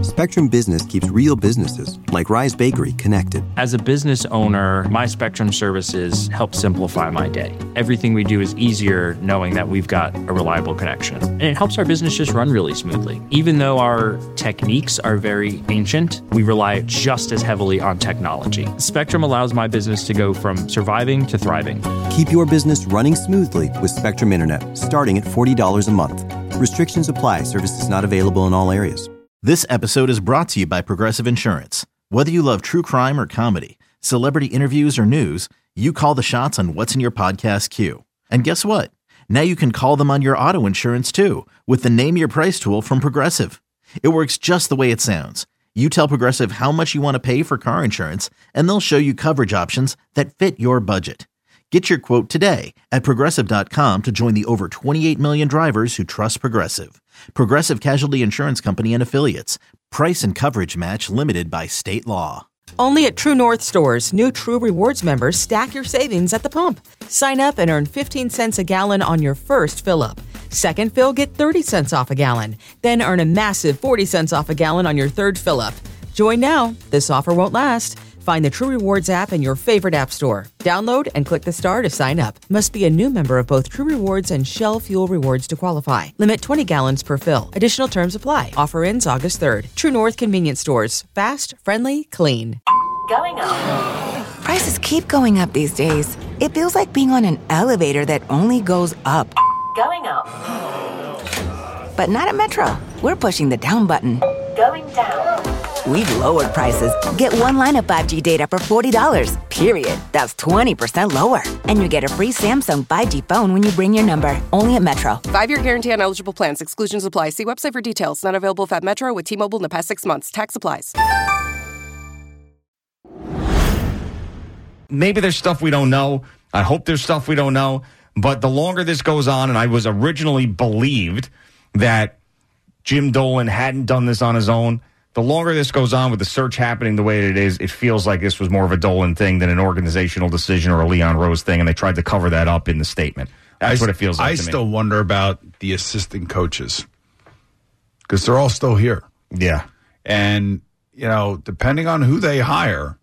Spectrum Business keeps real businesses, like Rise Bakery, connected. As a business owner, my Spectrum services help simplify my day. Everything we do is easier knowing that we've got a reliable connection. And it helps our business just run really smoothly. Even though our techniques are very ancient, we rely just as heavily on technology. Spectrum allows my business to go from surviving to thriving. Keep your business running smoothly with Spectrum Internet, starting at $40 a month. Restrictions apply. Services not available in all areas. This episode is brought to you by Progressive Insurance. Whether you love true crime or comedy, celebrity interviews or news, you call the shots on what's in your podcast queue. And guess what? Now you can call them on your auto insurance too with the Name Your Price tool from Progressive. It works just the way it sounds. You tell Progressive how much you want to pay for car insurance, and they'll show you coverage options that fit your budget. Get your quote today at Progressive.com to join the over 28 million drivers who trust Progressive. Progressive Casualty Insurance Company and Affiliates. Price and coverage match limited by state law. Only at True North stores, new True Rewards members stack your savings at the pump. Sign up and earn 15 cents a gallon on your first fill-up. Second fill, get 30 cents off a gallon. Then earn a massive 40 cents off a gallon on your third fill-up. Join now. This offer won't last. Find the True Rewards app in your favorite app store. Download and click the star to sign up. Must be a new member of both True Rewards and Shell Fuel Rewards to qualify. Limit 20 gallons per fill. Additional terms apply. Offer ends August 3rd. True North Convenience Stores. Fast, friendly, clean. Going up. Prices keep going up these days. It feels like being on an elevator that only goes up. Going up. But not at Metro. We're pushing the down button. Going down. We've lowered prices. Get one line of 5G data for $40, period. That's 20% lower. And you get a free Samsung 5G phone when you bring your number. Only at Metro. 5-year guarantee on eligible plans. Exclusions apply. See website for details. Not available at Metro with T-Mobile in the past 6 months. Tax applies. Maybe there's stuff we don't know. I hope there's stuff we don't know. But the longer this goes on, and I was originally believed that Jim Dolan hadn't done this on his own, the longer this goes on with the search happening the way it is, it feels like this was more of a Dolan thing than an organizational decision or a Leon Rose thing, and they tried to cover that up in the statement. That's what it feels like to me. I still wonder about the assistant coaches because they're all still here. Yeah. And, you know, depending on who they hire,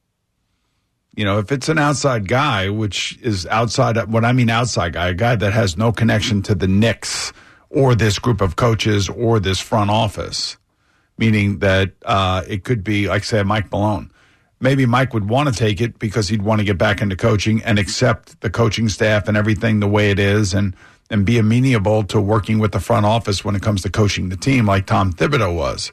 you know, if it's an outside guy, which is outside, when I mean outside guy, a guy that has no connection to the Knicks or this group of coaches or this front office, meaning that it could be, like, say, Mike Malone. Maybe Mike would want to take it because he'd want to get back into coaching and accept the coaching staff and everything the way it is and be amenable to working with the front office when it comes to coaching the team like Tom Thibodeau was.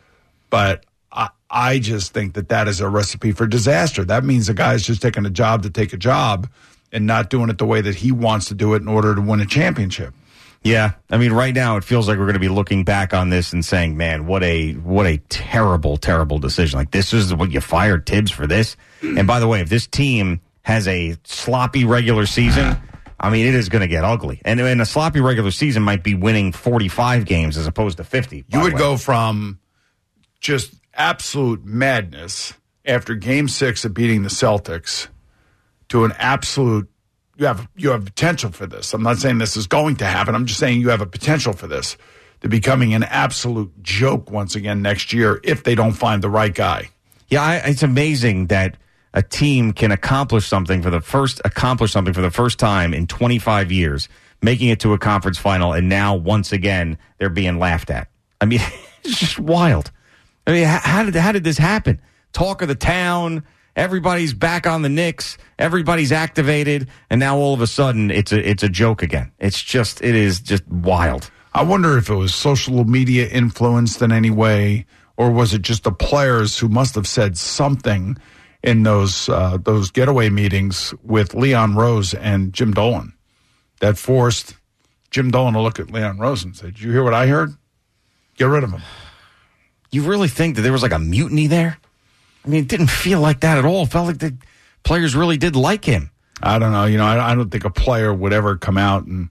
But I just think that is a recipe for disaster. That means the guy's just taking a job to take a job and not doing it the way that he wants to do it in order to win a championship. Yeah, I mean, right now it feels like we're going to be looking back on this and saying, "Man, what a terrible, terrible decision! Like, this is what you fired Tibbs for this." And by the way, if this team has a sloppy regular season, I mean, it is going to get ugly. And a sloppy regular season might be winning 45 games as opposed to 50. You would go from just absolute madness after Game 6 of beating the Celtics to an absolute. You have potential for this. I'm not saying this is going to happen. I'm just saying you have a potential for this to becoming an absolute joke once again next year if they don't find the right guy. Yeah, it's amazing that a team can accomplish something for the first time in 25 years, making it to a conference final, and now once again they're being laughed at. I mean, it's just wild. I mean, how did this happen? Talk of the town. Everybody's back on the Knicks. Everybody's activated, and now all of a sudden it's a joke again. It is just wild. I wonder if it was social media influenced in any way, or was it just the players who must have said something in those getaway meetings with Leon Rose and Jim Dolan that forced Jim Dolan to look at Leon Rose and say, "Did you hear what I heard? Get rid of him." You really think that there was like a mutiny there? I mean, it didn't feel like that at all. It felt like the players really did like him. I don't know. You know, I don't think a player would ever come out and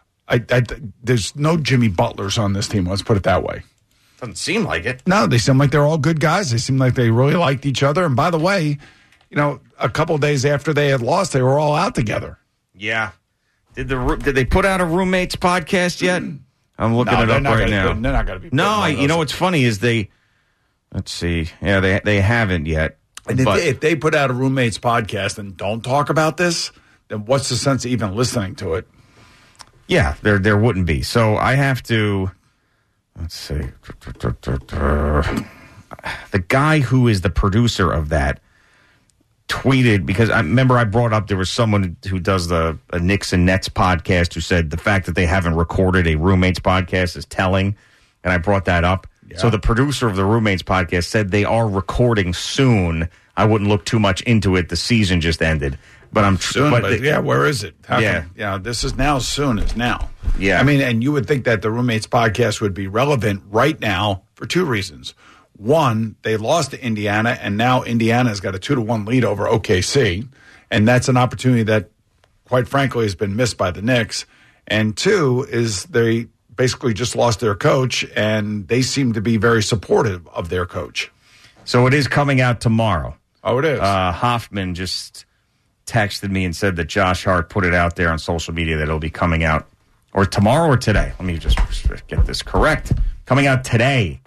there's no Jimmy Butlers on this team. Let's put it that way. Doesn't seem like it. No, they seem like they're all good guys. They seem like they really liked each other. And by the way, you know, a couple of days after they had lost, they were all out together. Yeah. Did they put out a roommates podcast yet? I'm looking it up right now. They're not going to be. No, you know what's funny is they Let's see. Yeah, they haven't yet. And if they put out a roommates podcast and don't talk about this, then what's the sense of even listening to it? Yeah, there wouldn't be. So I have to, let's see. The guy who is the producer of that tweeted, because I remember I brought up there was someone who does a Knicks and Nets podcast who said the fact that they haven't recorded a roommates podcast is telling, and I brought that up. Yeah. So the producer of the roommates podcast said they are recording soon. I wouldn't look too much into it. The season just ended. But I'm soon. But where is it? This is now. Soon is now. Yeah. I mean, and you would think that the roommates podcast would be relevant right now for two reasons. One, they lost to Indiana, and now Indiana's got a 2-1 lead over OKC, and that's an opportunity that, quite frankly, has been missed by the Knicks. And two is they basically just lost their coach, and they seem to be very supportive of their coach. So it is coming out tomorrow. Oh, it is. Hoffman just texted me and said that Josh Hart put it out there on social media that it'll be coming out or tomorrow or today. Let me just get this correct. Coming out today.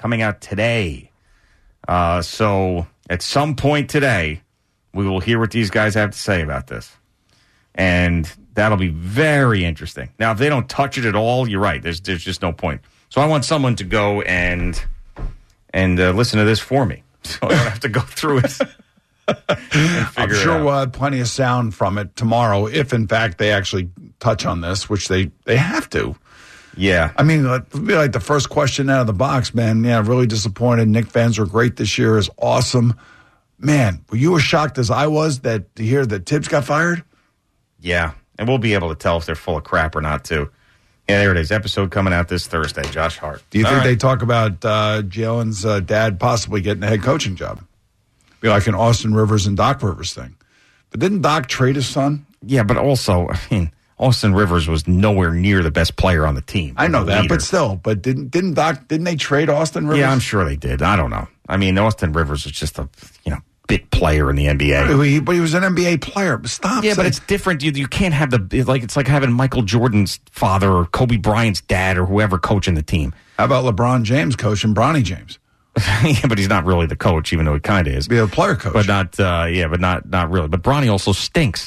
So at some point today, we will hear what these guys have to say about this. And that'll be very interesting. Now, if they don't touch it at all, you're right. There's just no point. So I want someone to go and listen to this for me, so I don't have to go through it. I'm sure we'll have plenty of sound from it tomorrow, if in fact they actually touch on this, which they have to. Yeah. I mean, it'll be like the first question out of the box, man. Yeah, really disappointed. Knick fans were great this year. Is awesome. Man, were you as shocked as I was to hear that Tibbs got fired? Yeah, and we'll be able to tell if they're full of crap or not, too. Yeah, there it is. Episode coming out this Thursday. Josh Hart. Do you think they talk about Jalen's dad possibly getting a head coaching job? Be like an Austin Rivers and Doc Rivers thing. But didn't Doc trade his son? Yeah, but also, I mean, Austin Rivers was nowhere near the best player on the team. I know that, but still. But didn't they trade Austin Rivers? Yeah, I'm sure they did. I don't know. I mean, Austin Rivers is just a bit player in the NBA. But he was an NBA player. Stop. Yeah, but it's different. You can't have it's like having Michael Jordan's father or Kobe Bryant's dad or whoever coaching the team. How about LeBron James coaching Bronny James? Yeah, but he's not really the coach, even though he kind of is. Be a player coach, but not. But not really. But Bronny also stinks.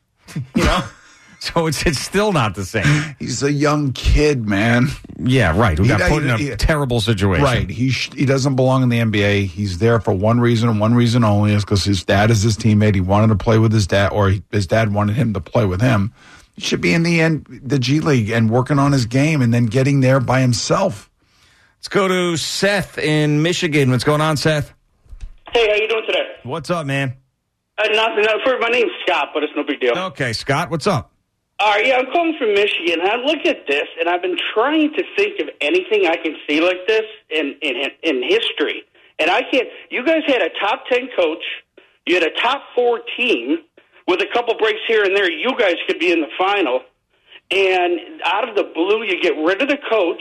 So it's still not the same. He's a young kid, man. Yeah, right. Who got put in a terrible situation. Right. He doesn't belong in the NBA. He's there for one reason and one reason only, is because his dad is his teammate. He wanted to play with his dad, or his dad wanted him to play with him. He should be in the G League and working on his game and then getting there by himself. Let's go to Seth in Michigan. What's going on, Seth? Hey, how you doing today? What's up, man? My name's Scott, but it's no big deal. Okay, Scott, what's up? All right, yeah, I'm calling from Michigan. I look at this, and I've been trying to think of anything I can see like this in history. And I can't. You guys had a top 10 coach. You had a top 4 team with a couple breaks here and there. You guys could be in the final. And out of the blue, you get rid of the coach.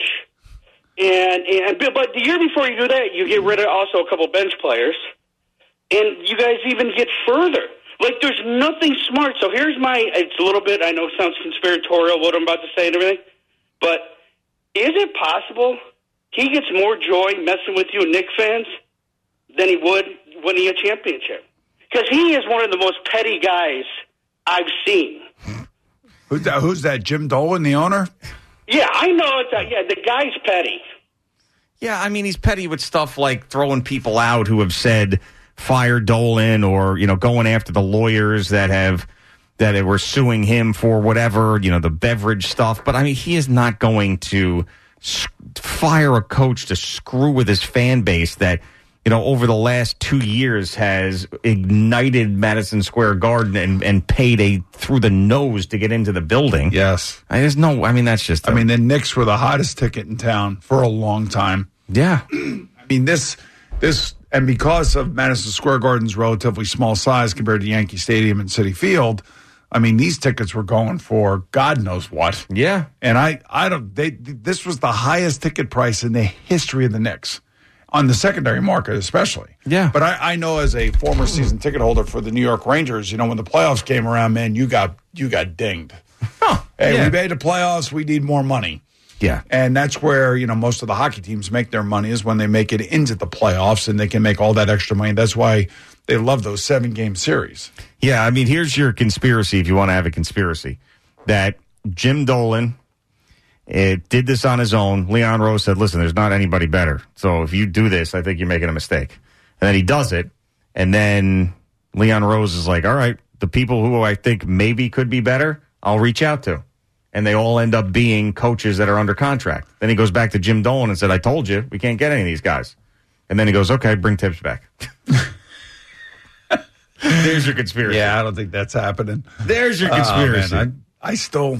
But the year before you do that, you get rid of also a couple bench players. And you guys even get further. Like, there's nothing smart. So here's it's a little bit, I know it sounds conspiratorial what I'm about to say and everything, but is it possible he gets more joy messing with you Knicks fans than he would winning a championship? Because he is one of the most petty guys I've seen. Who's that, Jim Dolan, the owner? Yeah, I know. The guy's petty. Yeah, I mean, he's petty with stuff like throwing people out who have said fire Dolan, or going after the lawyers that were suing him for whatever, the beverage stuff. But I mean, he is not going to fire a coach to screw with his fan base that over the last 2 years has ignited Madison Square Garden and paid through the nose to get into the building. Yes, that's just. The Knicks were the hottest ticket in town for a long time. Yeah, I mean this. And because of Madison Square Garden's relatively small size compared to Yankee Stadium and Citi Field, I mean, these tickets were going for God knows what. Yeah. And this was the highest ticket price in the history of the Knicks, on the secondary market especially. Yeah. But I know, as a former season ticket holder for the New York Rangers, when the playoffs came around, man, you got dinged. Oh, hey, we made the playoffs, we need more money. Yeah. And that's where, most of the hockey teams make their money is when they make it into the playoffs and they can make all that extra money. That's why they love those 7-game series. Yeah, I mean, here's your conspiracy if you want to have a conspiracy. That Jim Dolan did this on his own. Leon Rose said, listen, there's not anybody better. So if you do this, I think you're making a mistake. And then he does it. And then Leon Rose is like, all right, the people who I think maybe could be better, I'll reach out to. And they all end up being coaches that are under contract. Then he goes back to Jim Dolan and said, I told you, we can't get any of these guys. And then he goes, okay, bring Tibbs back. There's your conspiracy. Yeah, I don't think that's happening. There's your conspiracy. Man, I still,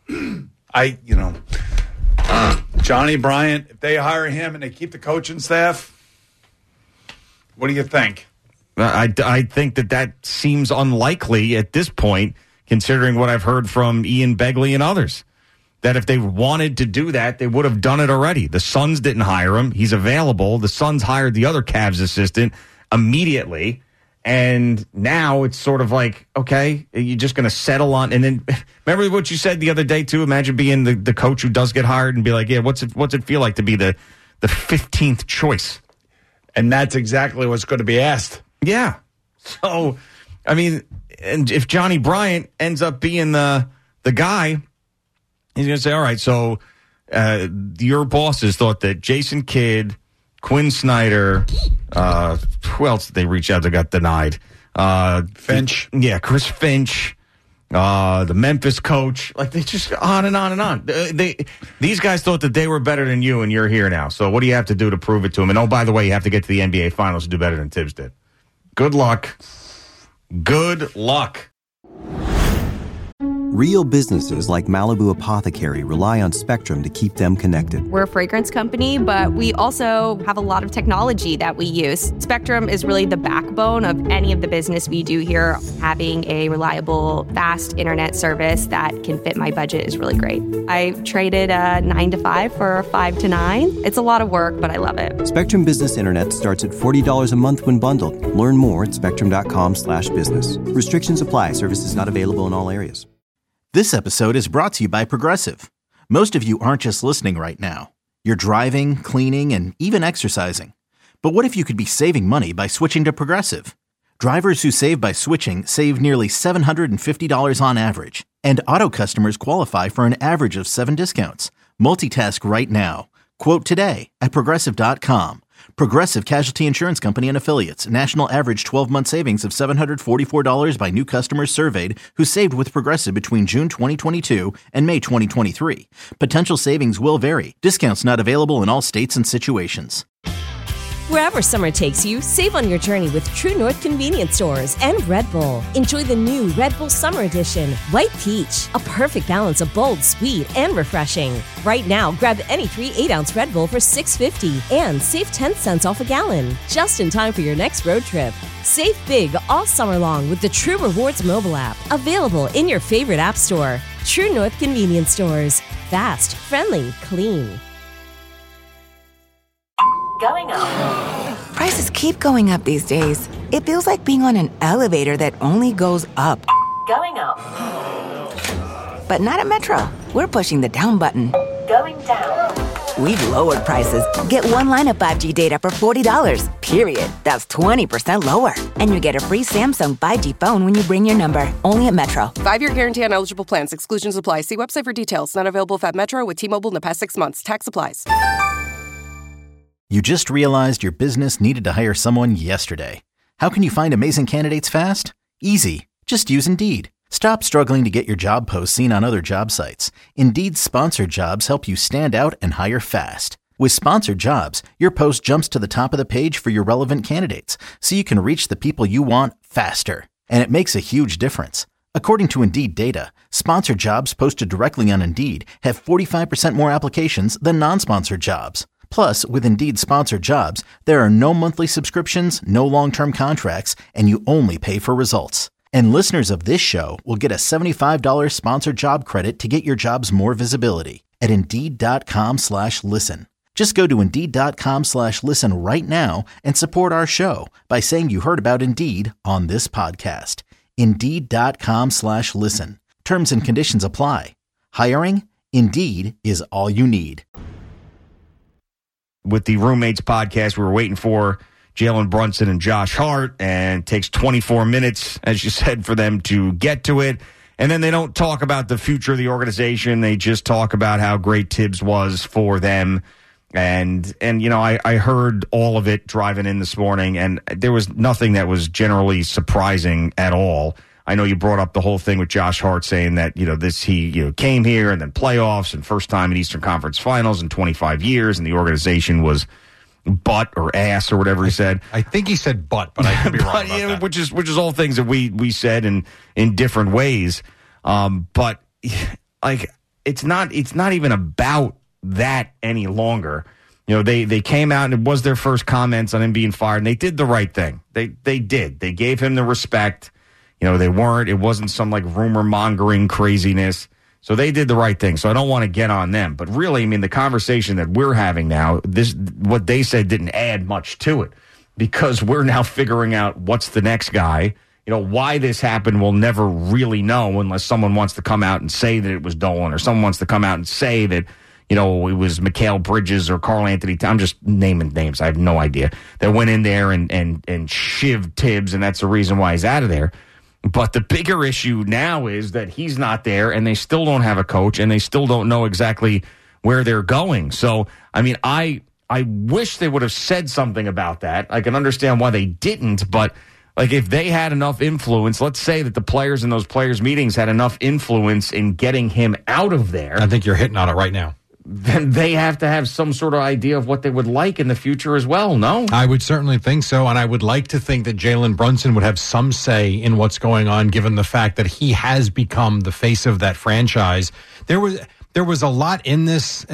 Johnny Bryant, if they hire him and they keep the coaching staff, what do you think? I think that seems unlikely at this point, considering what I've heard from Ian Begley and others. That if they wanted to do that, they would have done it already. The Suns didn't hire him. He's available. The Suns hired the other Cavs assistant immediately. And now it's sort of like, okay, you're just going to settle on. And then remember what you said the other day, too? Imagine being the coach who does get hired and be like, yeah, what's it feel like to be the 15th choice? And that's exactly what's going to be asked. Yeah. So, I mean, and if Johnny Bryant ends up being the guy, he's going to say, all right, so your bosses thought that Jason Kidd, Quinn Snyder, who else did they reach out that got denied? Finch. Yeah, Chris Finch, the Memphis coach. Like, they just on and on and on. These guys thought that they were better than you, and you're here now. So what do you have to do to prove it to them? And, oh, by the way, you have to get to the NBA Finals to do better than Tibbs did. Good luck. Good luck. Real businesses like Malibu Apothecary rely on Spectrum to keep them connected. We're a fragrance company, but we also have a lot of technology that we use. Spectrum is really the backbone of any of the business we do here. Having a reliable, fast internet service that can fit my budget is really great. I traded a 9 to 5 for a 5 to 9. It's a lot of work, but I love it. Spectrum Business Internet starts at $40 a month when bundled. Learn more at spectrum.com/business. Restrictions apply. Services not available in all areas. This episode is brought to you by Progressive. Most of you aren't just listening right now. You're driving, cleaning, and even exercising. But what if you could be saving money by switching to Progressive? Drivers who save by switching save nearly $750 on average. And auto customers qualify for an average of 7 discounts. Multitask right now. Quote today at Progressive.com. Progressive Casualty Insurance Company and Affiliates. National average 12-month savings of $744 by new customers surveyed who saved with Progressive between June 2022 and May 2023. Potential savings will vary. Discounts not available in all states and situations. Wherever summer takes you, save on your journey with True North Convenience Stores and Red Bull. Enjoy the new Red Bull Summer Edition, White Peach, a perfect balance of bold, sweet, and refreshing. Right now, grab any 3 8-ounce Red Bull for $6.50 and save 10 cents off a gallon. Just in time for your next road trip. Save big all summer long with the True Rewards mobile app, available in your favorite app store. True North Convenience Stores. Fast, friendly, clean. Going up. Prices keep going up these days. It feels like being on an elevator that only goes up. Going up. But not at Metro. We're pushing the down button. Going down. We've lowered prices. Get one line of 5G data for $40, period. That's 20% lower. And you get a free Samsung 5G phone when you bring your number. Only at Metro. 5-year guarantee on eligible plans. Exclusions apply. See website for details. Not available at Metro with T-Mobile in the past 6 months. Tax applies. You just realized your business needed to hire someone yesterday. How can you find amazing candidates fast? Easy. Just use Indeed. Stop struggling to get your job posts seen on other job sites. Indeed's sponsored jobs help you stand out and hire fast. With sponsored jobs, your post jumps to the top of the page for your relevant candidates, so you can reach the people you want faster. And it makes a huge difference. According to Indeed data, sponsored jobs posted directly on Indeed have 45% more applications than non-sponsored jobs. Plus, with Indeed sponsored jobs, there are no monthly subscriptions, no long-term contracts, and you only pay for results. And listeners of this show will get a $75 sponsored job credit to get your jobs more visibility at Indeed.com/listen. Just go to Indeed.com/listen right now and support our show by saying you heard about Indeed on this podcast. Indeed.com/listen. Terms and conditions apply. Hiring? Indeed is all you need. With the Roommates podcast, we were waiting for Jalen Brunson and Josh Hart, and it takes 24 minutes, as you said, for them to get to it. And then they don't talk about the future of the organization. They just talk about how great Tibbs was for them. And you know, I heard all of it driving in this morning, and there was nothing that was generally surprising at all. I know you brought up the whole thing with Josh Hart saying that, you know, he came here and then playoffs and first time in Eastern Conference Finals in 25 years, and the organization was butt or ass or whatever he said. I think he said butt, but I could be wrong about that. Which is all things that we said in different ways. But like it's not even about that any longer. You know, they came out and it was their first comments on him being fired, and they did the right thing. They did. They gave him the respect. You know, it wasn't some like rumor mongering craziness. So they did the right thing. So I don't want to get on them. But really, I mean, the conversation that we're having now, what they said didn't add much to it, because we're now figuring out what's the next guy. You know, why this happened, we'll never really know unless someone wants to come out and say that it was Dolan, or someone wants to come out and say that, you know, it was Mikal Bridges or Karl Anthony. I'm just naming names. I have no idea. That went in there and shivved Tibbs, and that's the reason why he's out of there. But the bigger issue now is that he's not there, and they still don't have a coach, and they still don't know exactly where they're going. So, I mean, I wish they would have said something about that. I can understand why they didn't, but like if they had enough influence, let's say that the players in those players' meetings had enough influence in getting him out of there. I think you're hitting on it right now. Then they have to have some sort of idea of what they would like in the future as well, no? I would certainly think so, and I would like to think that Jalen Brunson would have some say in what's going on, given the fact that he has become the face of that franchise. There was a lot in this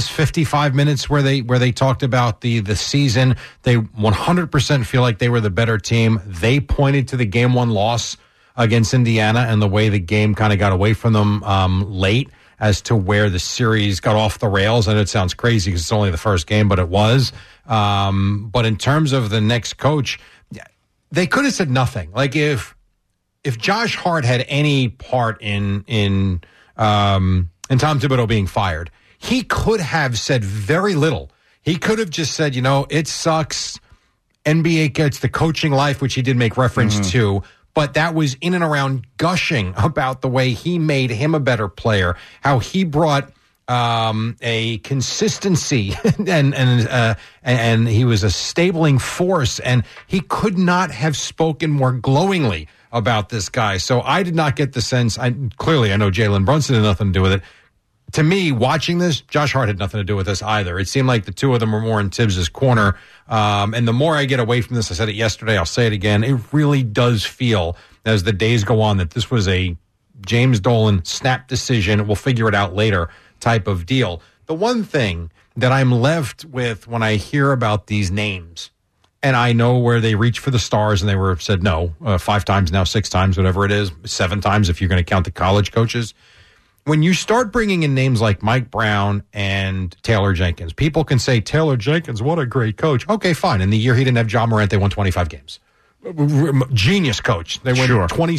55 minutes where they talked about the season. They 100% feel like they were the better team. They pointed to the game one loss against Indiana and the way the game kind of got away from them late as to where the series got off the rails. And it sounds crazy because it's only the first game, but it was. But in terms of the next coach, they could have said nothing. Like if Josh Hart had any part in Tom Thibodeau being fired, he could have said very little. He could have just said, you know, it sucks. NBA gets the coaching life, which he did make reference to. But that was in and around gushing about the way he made him a better player, how he brought a consistency and he was a stabling force, and he could not have spoken more glowingly about this guy. So I did not get the sense. Clearly, I know Jalen Brunson had nothing to do with it. To me, watching this, Josh Hart had nothing to do with this either. It seemed like the two of them were more in Tibbs' corner. And the more I get away from this, I said it yesterday, I'll say it again, it really does feel, as the days go on, that this was a James Dolan snap decision, we'll figure it out later type of deal. The one thing that I'm left with when I hear about these names, and I know where they reach for the stars and they were said no 5 times now, 6 times, whatever it is, 7 times if you're going to count the college coaches. When you start bringing in names like Mike Brown and Taylor Jenkins, people can say, Taylor Jenkins, what a great coach. Okay, fine. In the year he didn't have John Morant, they won 25 games. Genius coach. They went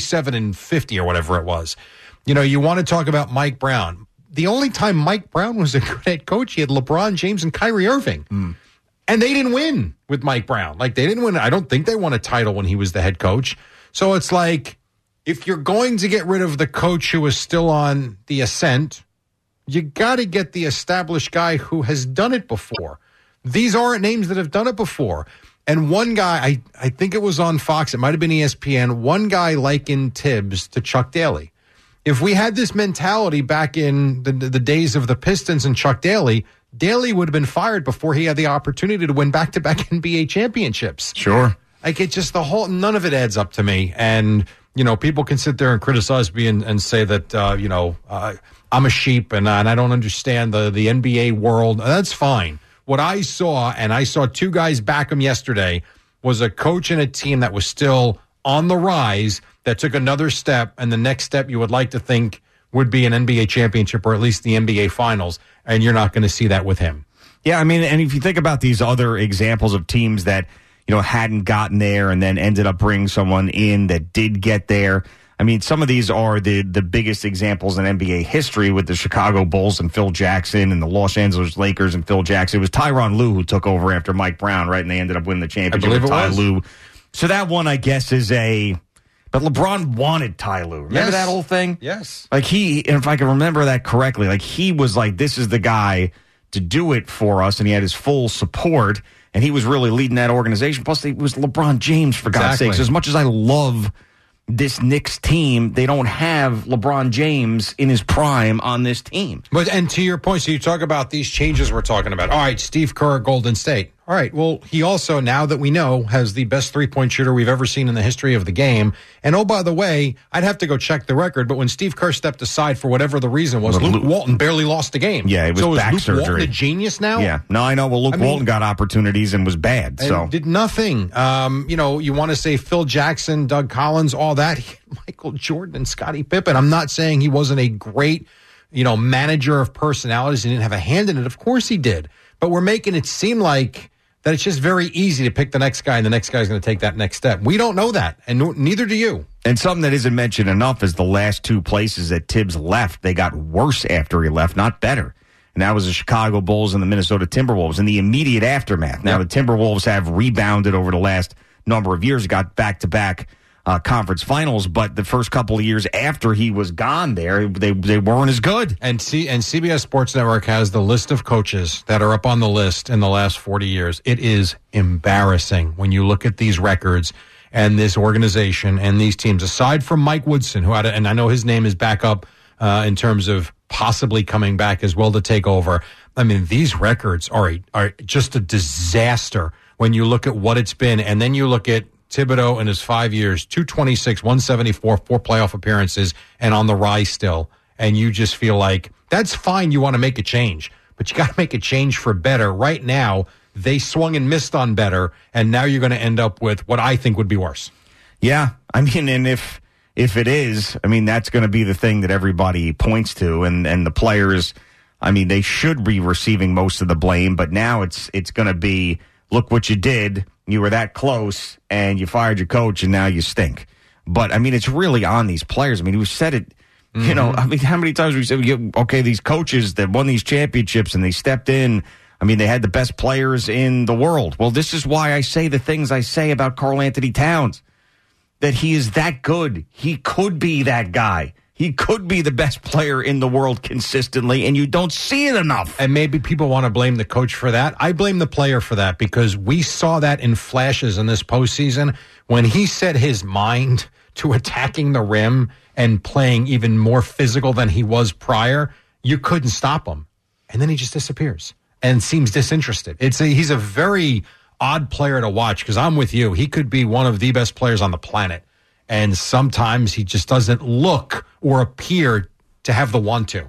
27-50 or whatever it was. You know, you want to talk about Mike Brown. The only time Mike Brown was a good head coach, he had LeBron James and Kyrie Irving. And they didn't win with Mike Brown. Like, they didn't win. I don't think they won a title when he was the head coach. So it's like, if you're going to get rid of the coach who is still on the ascent, you got to get the established guy who has done it before. These aren't names that have done it before. And one guy, I think it was on Fox, it might have been ESPN, one guy likened Tibbs to Chuck Daly. If we had this mentality back in the days of the Pistons and Chuck Daly, Daly would have been fired before he had the opportunity to win back-to-back NBA championships. Sure. Like, it just, none of it adds up to me. And, you know, people can sit there and criticize me and say that, I'm a sheep and I don't understand the NBA world. That's fine. What I saw, and I saw 2 guys back him yesterday, was a coach and a team that was still on the rise that took another step, and the next step you would like to think would be an NBA championship or at least the NBA finals, and you're not going to see that with him. Yeah, I mean, and if you think about these other examples of teams that, you know, hadn't gotten there and then ended up bringing someone in that did get there, I mean, some of these are the biggest examples in NBA history with the Chicago Bulls and Phil Jackson and the Los Angeles Lakers and Phil Jackson. It was Tyronn Lue who took over after Mike Brown, right? And they ended up winning the championship with Ty Lue. So that one, I guess, is but LeBron wanted Ty Lue. Remember that whole thing? Yes. Like if I can remember that correctly, like he was like, this is the guy to do it for us, and he had his full support, and he was really leading that organization. Plus, it was LeBron James, for God's sakes. As much as I love this Knicks team, they don't have LeBron James in his prime on this team. And to your point, so you talk about these changes we're talking about. All right, Steve Kerr at Golden State. All right, well, he also, now that we know, has the best three-point shooter we've ever seen in the history of the game. And, oh, by the way, I'd have to go check the record, but when Steve Kerr stepped aside for whatever the reason was, Luke Walton barely lost the game. Yeah, it was back Luke surgery. Walton a genius now? Yeah. No, I know. Well, Luke Walton got opportunities and was bad. So did nothing. You want to say Phil Jackson, Doug Collins, all that. Michael Jordan and Scottie Pippen. I'm not saying he wasn't a great, manager of personalities. He didn't have a hand in it. Of course he did. But we're making it seem like that it's just very easy to pick the next guy, and the next guy's going to take that next step. We don't know that, and neither do you. And something that isn't mentioned enough is the last two places that Tibbs left, they got worse after he left, not better. And that was the Chicago Bulls and the Minnesota Timberwolves in the immediate aftermath. Now, the Timberwolves have rebounded over the last number of years, got back-to-back conference finals, but the first couple of years after he was gone there, they weren't as good. And CBS Sports Network has the list of coaches that are up on the list in the last 40 years. It is embarrassing when you look at these records and this organization and these teams, aside from Mike Woodson, who had, and I know his name is back up in terms of possibly coming back as well to take over. I mean, these records are just a disaster when you look at what it's been, and then you look at Thibodeau in his 5 years, 226, 174, 4 playoff appearances, and on the rise still. And you just feel like that's fine. You want to make a change, but you got to make a change for better. Right now, they swung and missed on better, and now you're going to end up with what I think would be worse. Yeah, I mean, and if it is, I mean, that's going to be the thing that everybody points to, and the players, I mean, they should be receiving most of the blame, but now it's going to be, look what you did. You were that close, and you fired your coach, and now you stink. But, I mean, it's really on these players. I mean, we said it, I mean, how many times we said, okay, these coaches that won these championships, and they stepped in, I mean, they had the best players in the world. Well, this is why I say the things I say about Karl Anthony Towns, that he is that good. He could be that guy. He could be the best player in the world consistently, and you don't see it enough. And maybe people want to blame the coach for that. I blame the player for that, because we saw that in flashes in this postseason when he set his mind to attacking the rim and playing even more physical than he was prior. You couldn't stop him. And then he just disappears and seems disinterested. He's a very odd player to watch, because I'm with you. He could be one of the best players on the planet. And sometimes he just doesn't look or appear to have the want to.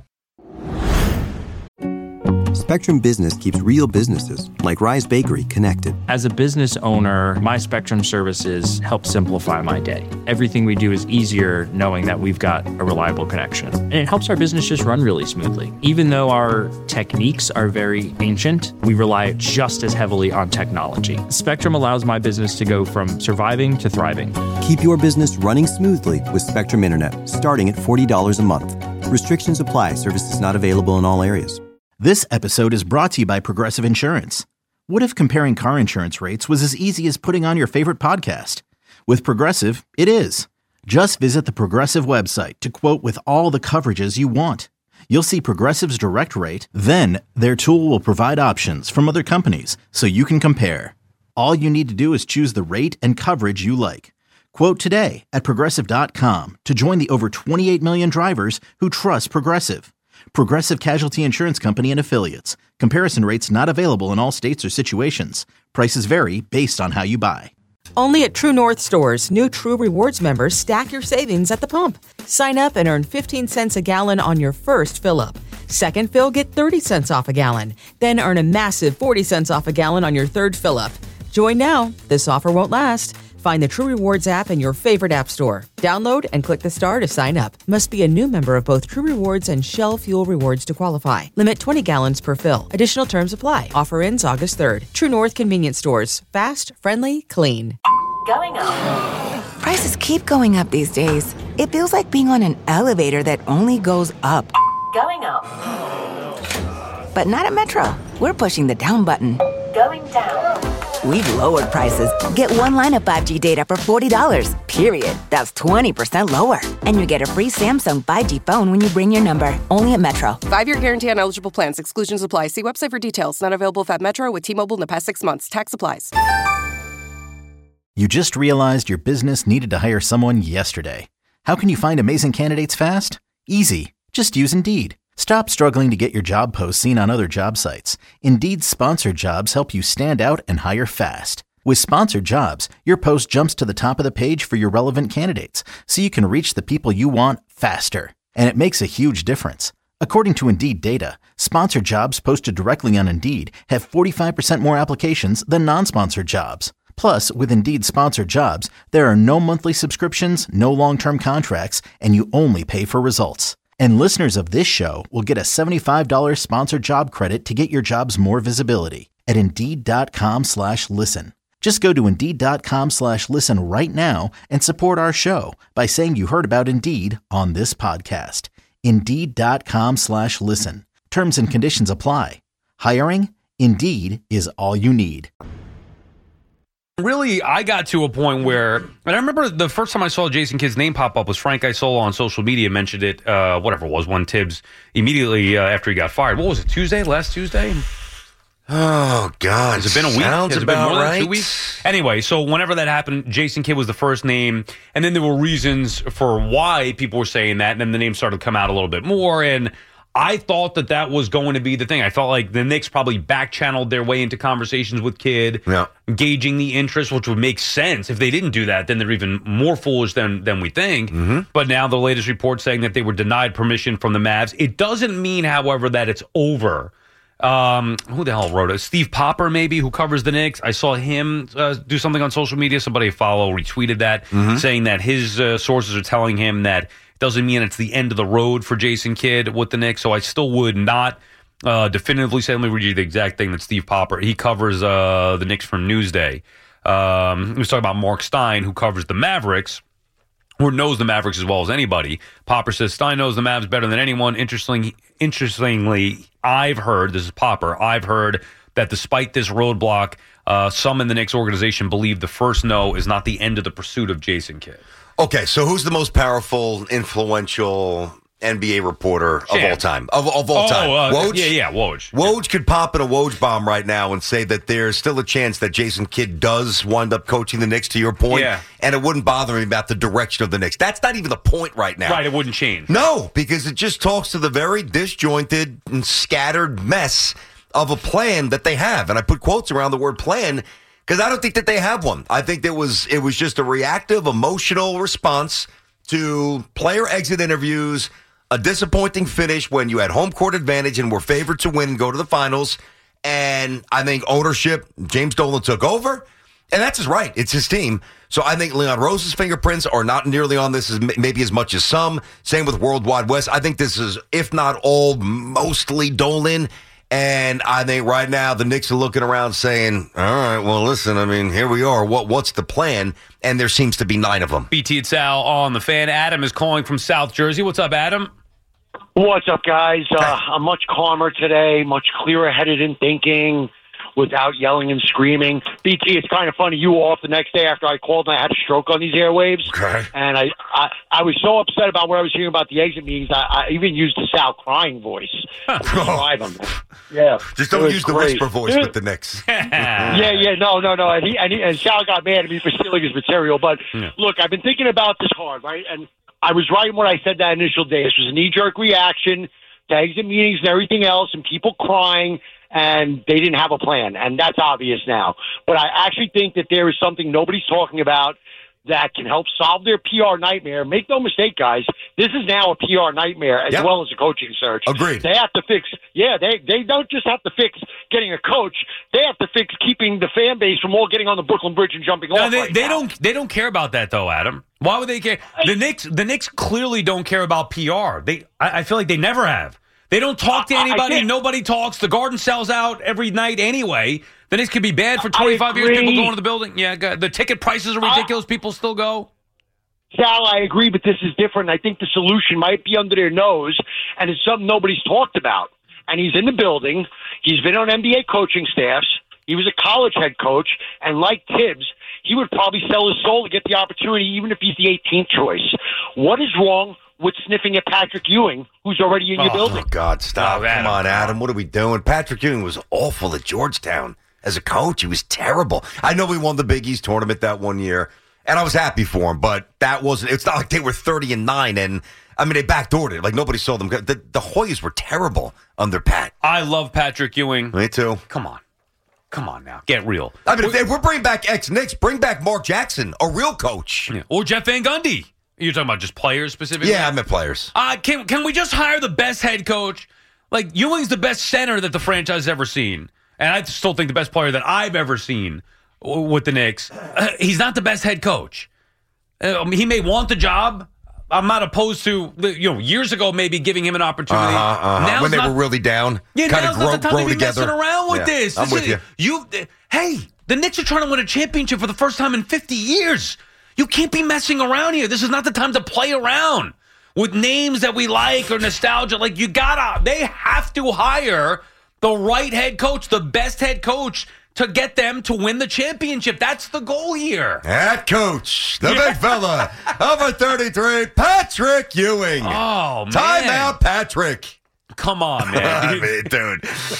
Spectrum Business keeps real businesses, like Rise Bakery, connected. As a business owner, my Spectrum services help simplify my day. Everything we do is easier knowing that we've got a reliable connection. And it helps our business just run really smoothly. Even though our techniques are very ancient, we rely just as heavily on technology. Spectrum allows my business to go from surviving to thriving. Keep your business running smoothly with Spectrum Internet, starting at $40 a month. Restrictions apply. Services not available in all areas. This episode is brought to you by Progressive Insurance. What if comparing car insurance rates was as easy as putting on your favorite podcast? With Progressive, it is. Just visit the Progressive website to quote with all the coverages you want. You'll see Progressive's direct rate, then their tool will provide options from other companies so you can compare. All you need to do is choose the rate and coverage you like. Quote today at Progressive.com to join the over 28 million drivers who trust Progressive. Progressive Casualty Insurance Company and Affiliates. Comparison rates not available in all states or situations. Prices vary based on how you buy. Only at True North stores, new True Rewards members stack your savings at the pump. Sign up and earn 15 cents a gallon on your first fill-up. Second fill, get 30 cents off a gallon. Then earn a massive 40 cents off a gallon on your third fill-up. Join now. This offer won't last. Find the True Rewards app in your favorite app store. Download and click the star to sign up. Must be a new member of both True Rewards and Shell Fuel Rewards to qualify. Limit 20 gallons per fill. Additional terms apply. Offer ends August 3rd. True North Convenience Stores. Fast, friendly, clean. Going on. Prices keep going up these days. It feels like being on an elevator that only goes up. Going up. But not at Metro. We're pushing the down button. Going down. We've lowered prices. Get one line of 5G data for $40, period. That's 20% lower. And you get a free Samsung 5G phone when you bring your number. Only at Metro. 5-year guarantee on eligible plans. Exclusions apply. See website for details. Not available at Metro with T-Mobile in the past 6 months. Tax applies. You just realized your business needed to hire someone yesterday. How can you find amazing candidates fast? Easy. Just use Indeed. Stop struggling to get your job posts seen on other job sites. Indeed's sponsored jobs help you stand out and hire fast. With sponsored jobs, your post jumps to the top of the page for your relevant candidates, so you can reach the people you want faster. And it makes a huge difference. According to Indeed data, sponsored jobs posted directly on Indeed have 45% more applications than non-sponsored jobs. Plus, with Indeed sponsored jobs, there are no monthly subscriptions, no long-term contracts, and you only pay for results. And listeners of this show will get a $75 sponsored job credit to get your jobs more visibility at Indeed.com/listen. Just go to Indeed.com/listen right now and support our show by saying you heard about Indeed on this podcast. Indeed.com/listen. Terms and conditions apply. Hiring? Indeed is all you need. Really, I got to a point where, and I remember the first time I saw Jason Kidd's name pop up was Frank Isola on social media mentioned it, whatever it was, one Tibbs immediately after he got fired. What was it, last Tuesday? Oh, God. Has it been a week? Sounds Has it been about more right. than 2 weeks? Anyway, so whenever that happened, Jason Kidd was the first name, and then there were reasons for why people were saying that, and then the name started to come out a little bit more, and I thought that was going to be the thing. I felt like the Knicks probably back-channeled their way into conversations with Kidd, gauging the interest, which would make sense. If they didn't do that, then they're even more foolish than we think. Mm-hmm. But now the latest report saying that they were denied permission from the Mavs. It doesn't mean, however, that it's over. Who the hell wrote it? Steve Popper, maybe, who covers the Knicks. I saw him do something on social media. Somebody I follow retweeted that, saying that his sources are telling him that doesn't mean it's the end of the road for Jason Kidd with the Knicks. So I still would not definitively say. Let me read you the exact thing that Steve Popper, he covers the Knicks from Newsday. He was talking about Mark Stein, who covers the Mavericks, or knows the Mavericks as well as anybody. Popper says, Stein knows the Mavs better than anyone. Interestingly, I've heard, this is Popper, I've heard that despite this roadblock, some in the Knicks organization believe the first no is not the end of the pursuit of Jason Kidd. Okay, so who's the most powerful, influential NBA reporter of all time? Of all time? Woj? Yeah, Woj. Woj could pop in a Woj bomb right now and say that there's still a chance that Jason Kidd does wind up coaching the Knicks, to your point, and it wouldn't bother me about the direction of the Knicks. That's not even the point right now. Right, it wouldn't change. No, because it just talks to the very disjointed and scattered mess of a plan that they have. And I put quotes around the word plan because I don't think that they have one. I think it was just a reactive, emotional response to player exit interviews, a disappointing finish when you had home court advantage and were favored to win and go to the finals. And I think ownership, James Dolan took over, and that's his right. It's his team. So I think Leon Rose's fingerprints are not nearly on this, maybe as much as some. Same with Worldwide West. I think this is, if not all, mostly Dolan. And I think right now the Knicks are looking around saying, all right, well, listen, I mean, here we are. What's the plan? And there seems to be 9 of them. BT and Sal on the Fan. Adam is calling from South Jersey. What's up, Adam? What's up, guys? I'm much calmer today, much clearer-headed in thinking, without yelling and screaming. BT, it's kind of funny. You were off the next day after I called and I had a stroke on these airwaves. Okay. And I was so upset about what I was hearing about the exit meetings, I even used the Sal crying voice to describe them. Yeah. Just don't use the whisper voice with the Knicks. No. And Sal got mad at me for stealing his material. But look, I've been thinking about this hard, right? And I was right when I said that initial day. This was a knee-jerk reaction to exit meetings and everything else and people crying, and they didn't have a plan. And that's obvious now. But I actually think that there is something nobody's talking about that can help solve their PR nightmare. Make no mistake, guys, this is now a PR nightmare as well as a coaching search. Agreed. They have to fix, they don't just have to fix getting a coach. They have to fix keeping the fan base from all getting on the Brooklyn Bridge and jumping off They don't care about that, though, Adam. Why would they care? The Knicks clearly don't care about PR. I feel like they never have. They don't talk to anybody. Nobody talks. The Garden sells out every night anyway. The Knicks could be bad for 25 years. People going to the building. Yeah, the ticket prices are ridiculous. People still go. Sal, I agree, but this is different. I think the solution might be under their nose, and it's something nobody's talked about. And he's in the building. He's been on NBA coaching staffs. He was a college head coach, and like Tibbs, he would probably sell his soul to get the opportunity, even if he's the 18th choice. What is wrong with sniffing at Patrick Ewing, who's already in your building? Oh, God, stop. Come on, Adam. What are we doing? Patrick Ewing was awful at Georgetown. As a coach, he was terrible. I know we won the Big East tournament that one year, and I was happy for him, but it's not like they were 30-9, and I mean, they backdoored it. Like, nobody saw them. The Hoyas were terrible under Pat. I love Patrick Ewing. Me too. Come on now. Get real. I mean, if we're bringing back ex-Knicks, bring back Mark Jackson, a real coach. Yeah. Or Jeff Van Gundy. You're talking about just players specifically? Yeah, I meant players. Can we just hire the best head coach? Like, Ewing's the best center that the franchise has ever seen. And I still think the best player that I've ever seen with the Knicks. He's not the best head coach. He may want the job. I'm not opposed to, years ago maybe giving him an opportunity. Now when they were really down, kind of not the time grow to be together. Messing around with this. I'm with you. Hey, the Knicks are trying to win a championship for the first time in 50 years. You can't be messing around here. This is not the time to play around with names that we like or nostalgia. Like, they have to hire the right head coach, the best head coach, to get them to win the championship. That's the goal here. That coach, the big fella, over 33, Patrick Ewing. Oh, man. Timeout, Patrick. Come on, man. I mean, dude.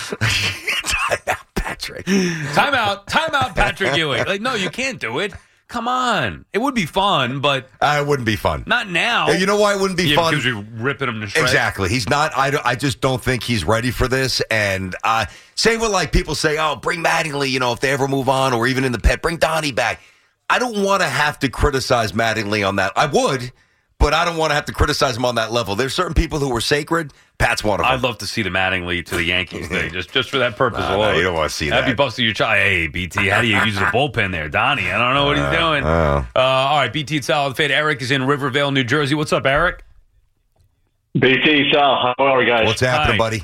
Timeout, Patrick. Timeout, Patrick Ewing. Like, no, you can't do it. Come on. It would be fun, but... It wouldn't be fun. Not now. You know why it wouldn't be fun? Because you're ripping him to shreds. Exactly. He's not... I just don't think he's ready for this. And same with, like, people say, oh, bring Mattingly, if they ever move on, or even in the pet, bring Donnie back. I don't want to have to criticize Mattingly on that. I would, but I don't want to have to criticize him on that level. There's certain people who were sacred. Pat's one of them. I'd love to see the Mattingly to the Yankees thing, just for that purpose alone. No, you don't want to see that. That'd be busting your child. Hey, BT, how do you use the bullpen there? Donnie, I don't know what he's doing. All right, BT and Sal, Fade. Eric is in Rivervale, New Jersey. What's up, Eric? BT, Sal, how are we, guys? What's happening, buddy?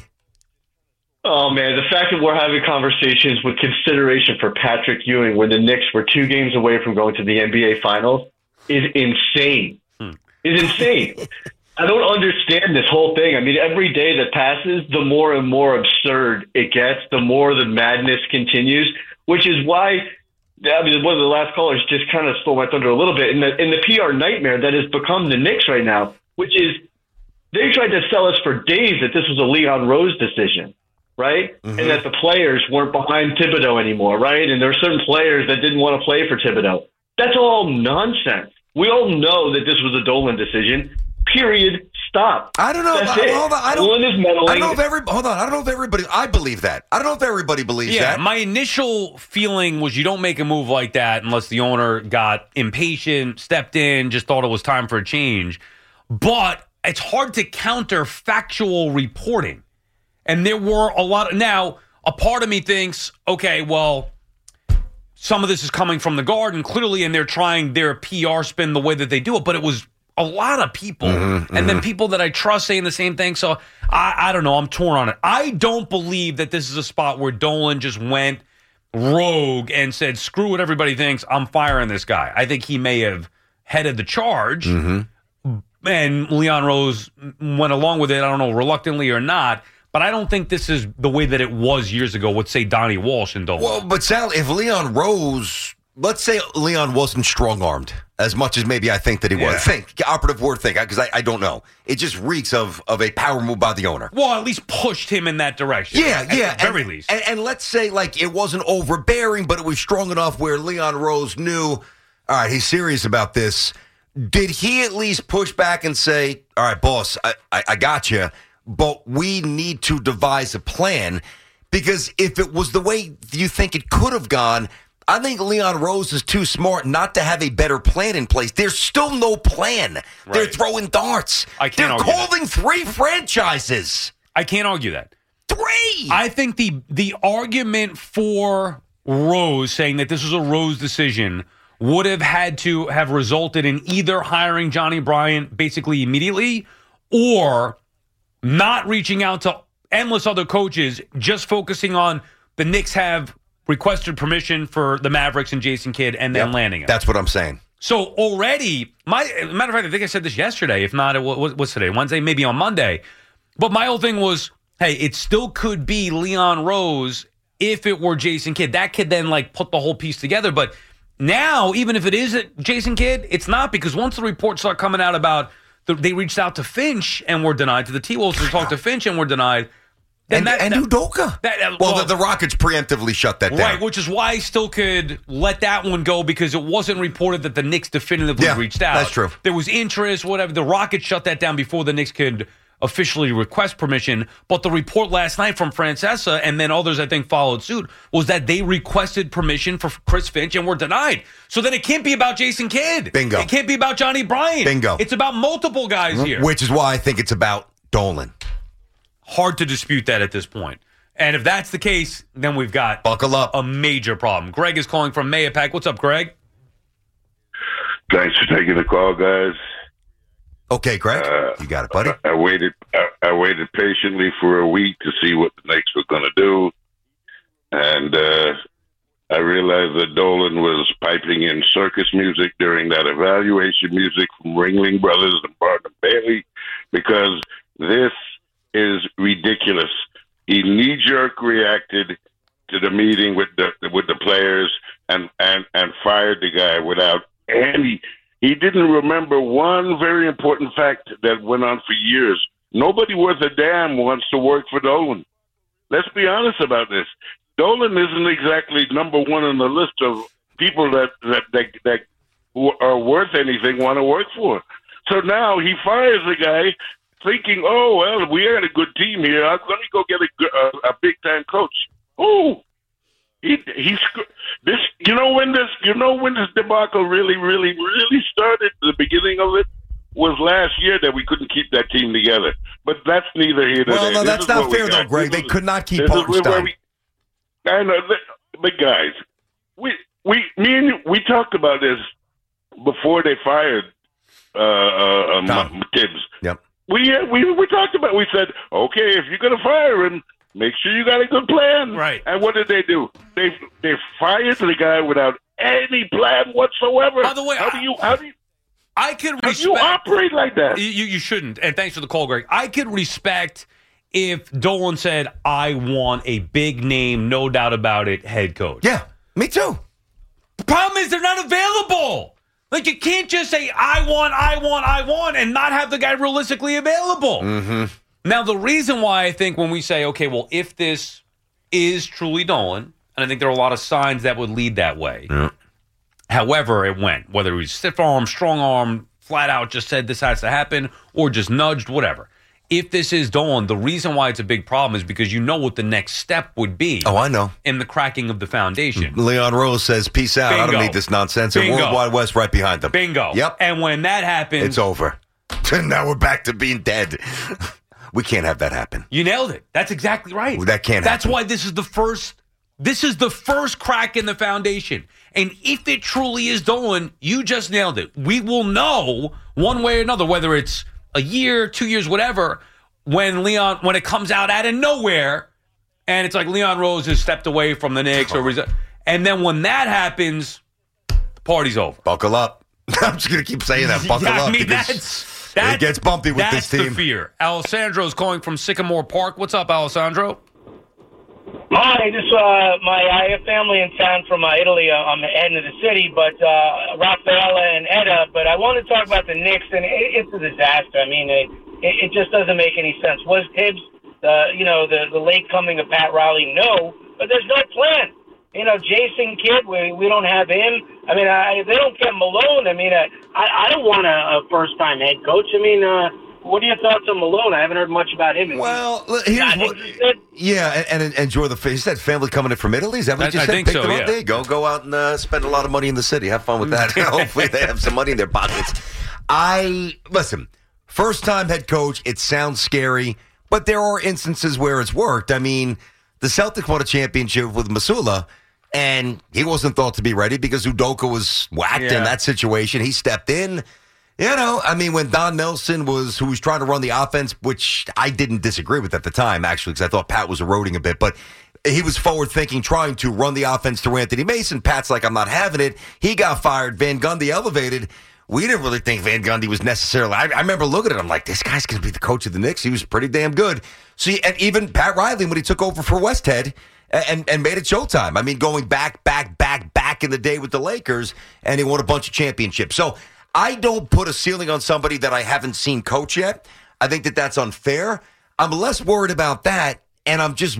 Oh, man, the fact that we're having conversations with consideration for Patrick Ewing when the Knicks were 2 games away from going to the NBA Finals is insane. Is insane. I don't understand this whole thing. I mean, every day that passes, the more and more absurd it gets, the more the madness continues, which is why, I mean, one of the last callers just kind of stole my thunder a little bit. In the PR nightmare that has become the Knicks right now, which is they tried to sell us for days that this was a Leon Rose decision, right? Mm-hmm. And that the players weren't behind Thibodeau anymore, right? And there were certain players that didn't want to play for Thibodeau. That's all nonsense. We all know that this was a Dolan decision. Period. Stop. I don't know. That's it. Hold on. I don't know if everybody. I believe that. I don't know if everybody believes that. My initial feeling was you don't make a move like that unless the owner got impatient, stepped in, just thought it was time for a change. But it's hard to counter factual reporting. And there were a lot of... Now, a part of me thinks, okay, well, some of this is coming from the Garden, clearly, and they're trying their PR spin the way that they do it, but it was a lot of people. And then people that I trust saying the same thing. So, I don't know. I'm torn on it. I don't believe that this is a spot where Dolan just went rogue and said, screw what everybody thinks, I'm firing this guy. I think he may have headed the charge, and Leon Rose went along with it, I don't know, reluctantly or not. But I don't think this is the way that it was years ago with, say, Donnie Walsh and Dolan. Well, but Sal, if Leon Rose, let's say Leon wasn't strong-armed as much as maybe I think that he was. Think, operative word think, because I don't know. It just reeks of a power move by the owner. Well, at least pushed him in that direction. Yeah, at the very least. And let's say, like, it wasn't overbearing, but it was strong enough where Leon Rose knew, all right, he's serious about this. Did he at least push back and say, all right, boss, I got you, but we need to devise a plan? Because if it was the way you think it could have gone, I think Leon Rose is too smart not to have a better plan in place. There's still no plan. Right. They're throwing darts. They're calling 3 franchises. I can't argue that. 3! I think the argument for Rose saying that this was a Rose decision would have had to have resulted in either hiring Johnny Bryant basically immediately or not reaching out to endless other coaches, just focusing on the Knicks have requested permission for the Mavericks and Jason Kidd and then landing it. That's what I'm saying. So already, matter of fact, I think I said this yesterday. If not, what's today? Wednesday, maybe on Monday. But my whole thing was, hey, it still could be Leon Rose if it were Jason Kidd. That could then put the whole piece together. But now, even if it is Jason Kidd, it's not, because once the reports start coming out about they reached out to Finch and were denied, to the T-Wolves to talk to Finch and were denied. And Udoka. Well, the Rockets preemptively shut that down. Right, which is why I still could let that one go, because it wasn't reported that the Knicks definitively reached out. That's true. There was interest, whatever. The Rockets shut that down before the Knicks could officially request permission. But the report last night from Francesa, and then others I think followed suit, was that they requested permission for Chris Finch and were denied. So then it can't be about Jason Kidd. Bingo. It can't be about Johnny Bryant. Bingo. It's about multiple guys here. Which is why I think it's about Dolan. Hard to dispute that at this point. And if that's the case, then we've got buckle up a major problem. Greg is calling from Mayapack. What's up, Greg? Thanks for taking the call, guys. Okay, Greg, you got it, buddy. I waited patiently for a week to see what the Knicks were going to do, and I realized that Dolan was piping in circus music during that evaluation music from Ringling Brothers and Barnum Bailey, because this is ridiculous. He knee-jerk reacted to the meeting with the players and fired the guy without any. He didn't remember one very important fact that went on for years. Nobody worth a damn wants to work for Dolan. Let's be honest about this. Dolan isn't exactly number one on the list of people that who are worth anything want to work for. So now he fires the guy, thinking, "Oh well, we had a good team here. Let me go get a big time coach." Oh, this. You know when this debacle really started. The beginning of it was last year that we couldn't keep that team together. But that's neither here nor there. Well, no, that's not fair though, Greg. They could not keep Hartenstein. I know, but guys, we talked about this before they fired Tibbs. Yep. We talked about. We said, okay, if you're going to fire him, make sure you got a good plan. Right. And what did they do? They fired the guy without any plan whatsoever. By the way, how do you you operate like that? You shouldn't. And thanks for the call, Greg. I could respect if Dolan said, "I want a big name, no doubt about it, head coach." Yeah, me too. The problem is they're not available. You can't just say, I want, and not have the guy realistically available. Mm-hmm. Now, the reason why I think when we say, okay, well, if this is truly Dolan, and I think there are a lot of signs that would lead that way. Yeah. However it went, whether he's stiff arm, strong arm, flat out just said this has to happen, or just nudged, whatever. If this is Dolan, the reason why it's a big problem is because you know what the next step would be. Oh, I know. In the cracking of the foundation. Leon Rose says, peace out. Bingo. I don't need this nonsense. And World Wide West right behind them. Bingo. Yep. And when that happens... It's over. Now we're back to being dead. We can't have that happen. You nailed it. That's exactly right. That can't happen. That's why this is the first crack in the foundation. And if it truly is Dolan, you just nailed it. We will know one way or another, whether it's a year, 2 years, whatever, when it comes out of nowhere, and it's like Leon Rose has stepped away from the Knicks, and then when that happens, the party's over. Buckle up. I'm just going to keep saying that. Buckle up. I mean, it gets bumpy with this team. That's the fear. Alessandro's calling from Sycamore Park. What's up, Alessandro? Hi, I have family in town from Italy on the end of the city, but Rafaela and Etta. But I want to talk about the Knicks, and it's a disaster. I mean, it just doesn't make any sense. Was Tibbs, the late coming of Pat Riley? No, but there's no plan. Jason Kidd, we don't have him. I mean, they don't get Malone. I mean, I don't want a first-time head coach. I mean, what are your thoughts on Malone? I haven't heard much about him. Well, here's what. Yeah, and enjoy the. Is that family coming in from Italy? Is that what you just said? I think so, yeah. There you go. Go out and spend a lot of money in the city. Have fun with that. Hopefully they have some money in their pockets. Listen, first-time head coach, it sounds scary, but there are instances where it's worked. I mean, the Celtics won a championship with Masula, and he wasn't thought to be ready because Udoka was whacked in that situation. He stepped in. When Don Nelson who was trying to run the offense, which I didn't disagree with at the time, actually, because I thought Pat was eroding a bit. But he was forward-thinking, trying to run the offense through Anthony Mason. Pat's like, I'm not having it. He got fired. Van Gundy elevated. We didn't really think Van Gundy was necessarily. I remember looking at him like, this guy's going to be the coach of the Knicks. He was pretty damn good. So, and even Pat Riley, when he took over for Westhead and made it showtime. I mean, going back in the day with the Lakers, and he won a bunch of championships. So I don't put a ceiling on somebody that I haven't seen coach yet. I think that that's unfair. I'm less worried about that, and I'm just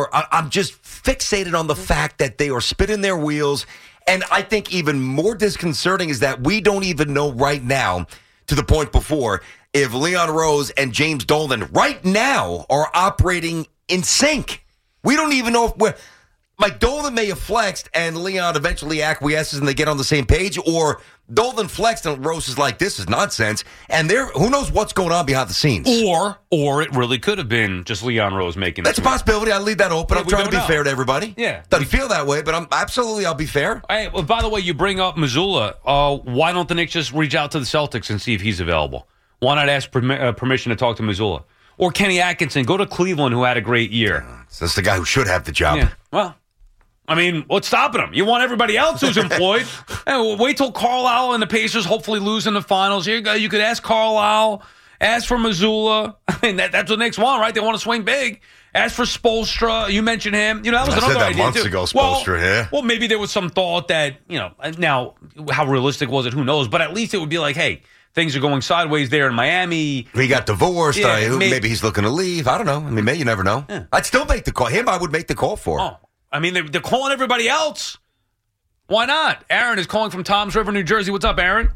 fixated on the fact that they are spinning their wheels. And I think even more disconcerting is that we don't even know right now, to the point before, if Leon Rose and James Dolan right now are operating in sync. We don't even know if we're like Dolan may have flexed and Leon eventually acquiesces and they get on the same page, or Dolan flexed and Rose is like, this is nonsense. And who knows what's going on behind the scenes. Or it really could have been just Leon Rose making that's a possibility. I leave that open. Yeah, I'm trying to be fair to everybody. Yeah. Doesn't feel that way, but I'll be fair. Hey, well, by the way, you bring up Missoula. Why don't the Knicks just reach out to the Celtics and see if he's available? Why not ask permission to talk to Missoula? Or Kenny Atkinson, go to Cleveland, who had a great year. So that's the guy who should have the job. Yeah. Well, I mean, what's stopping him? You want everybody else who's employed. Hey, wait till Carlisle and the Pacers hopefully lose in the finals. Here you go. You could ask Carlisle, ask for Missoula. I mean, that's what the Knicks want, right? They want to swing big. Ask for Spoelstra. You mentioned him. You know, that was another idea months ago, Spoelstra, yeah. Well, maybe there was some thought that, now, how realistic was it? Who knows? But at least it would be like, hey, things are going sideways there in Miami. He got divorced. Yeah, maybe he's looking to leave. I don't know. I mean, you never know. Yeah. I'd still make the call. I would make the call for. Oh, I mean, they're calling everybody else. Why not? Aaron is calling from Toms River, New Jersey. What's up, Aaron?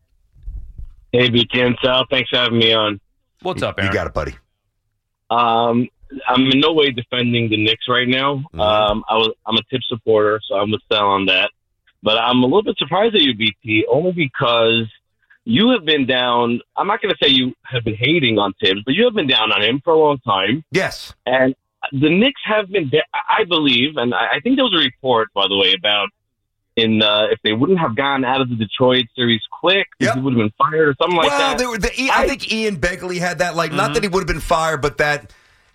Hey, BT and Sal. Thanks for having me on. What's up, Aaron? You got it, buddy. I'm in no way defending the Knicks right now. I'm a tip supporter, so I'm with Sal on that. But I'm a little bit surprised at you, BT, only because you have been down. I'm not going to say you have been hating on Tibbs, but you have been down on him for a long time. Yes. And the Knicks have been, I believe, and I think there was a report, by the way, about if they wouldn't have gone out of the Detroit series quick, he would have been fired or something like that. I think Ian Begley had that, not that he would have been fired, but that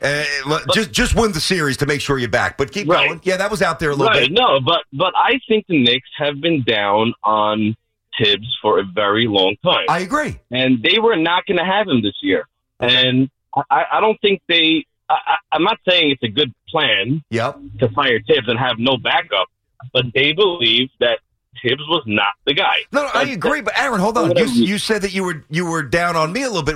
just win the series to make sure you're back. But keep going. Yeah, that was out there a little bit. No, but I think the Knicks have been down on Tibbs for a very long time. I agree. And they were not going to have him this year. Okay. And I don't think I'm not saying it's a good plan to fire Tibbs and have no backup, but they believe that Tibbs was not the guy. No, I agree. But Aaron, hold on. You said that you were down on me a little bit.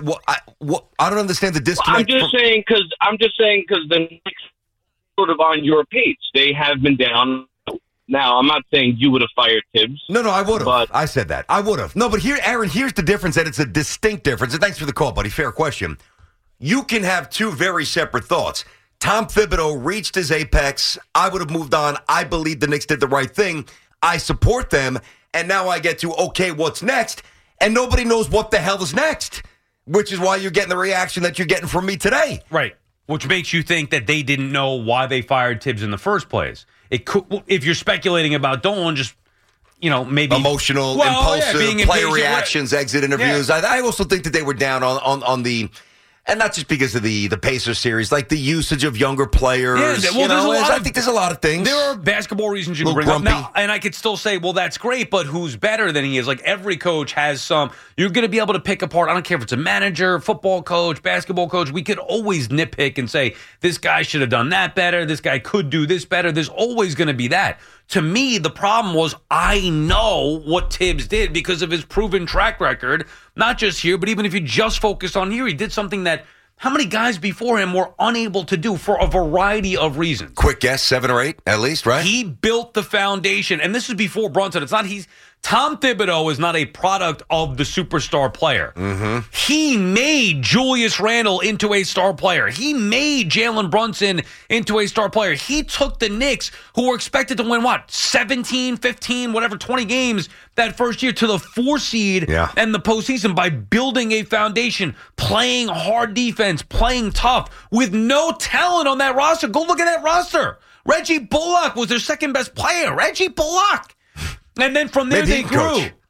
I don't understand the disconnect. I'm just saying because the Knicks sort of on your page. They have been down. Now, I'm not saying you would have fired Tibbs. No, I would have. I said that. I would have. No, but here, Aaron, here's the difference, and it's a distinct difference. And thanks for the call, buddy. Fair question. You can have two very separate thoughts. Tom Thibodeau reached his apex. I would have moved on. I believe the Knicks did the right thing. I support them. And now I get to, okay, what's next? And nobody knows what the hell is next, which is why you're getting the reaction that you're getting from me today. Right. Which makes you think that they didn't know why they fired Tibbs in the first place. It could, if you're speculating about Dolan, just maybe emotional, impulsive player reactions, exit interviews. Yeah. I also think that they were down on the. And not just because of the Pacers series, like the usage of younger players. Yeah, I think there's a lot of things. There are basketball reasons you can bring up now, and I could still say, well, that's great, but who's better than he is? Like every coach has some. You're going to be able to pick apart. I don't care if it's a manager, football coach, basketball coach. We could always nitpick and say this guy should have done that better. This guy could do this better. There's always going to be that. To me, the problem was I know what Tibbs did because of his proven track record, not just here, but even if you just focus on here, he did something that how many guys before him were unable to do for a variety of reasons. Quick guess, 7 or 8 at least, right? He built the foundation, and this is before Brunson. Tom Thibodeau is not a product of the superstar player. Mm-hmm. He made Julius Randle into a star player. He made Jalen Brunson into a star player. He took the Knicks, who were expected to win, 17, 15, 20 games that first year to the 4 seed and the postseason by building a foundation, playing hard defense, playing tough, with no talent on that roster. Go look at that roster. Reggie Bullock was their second best player. Reggie Bullock. And then from there they grew.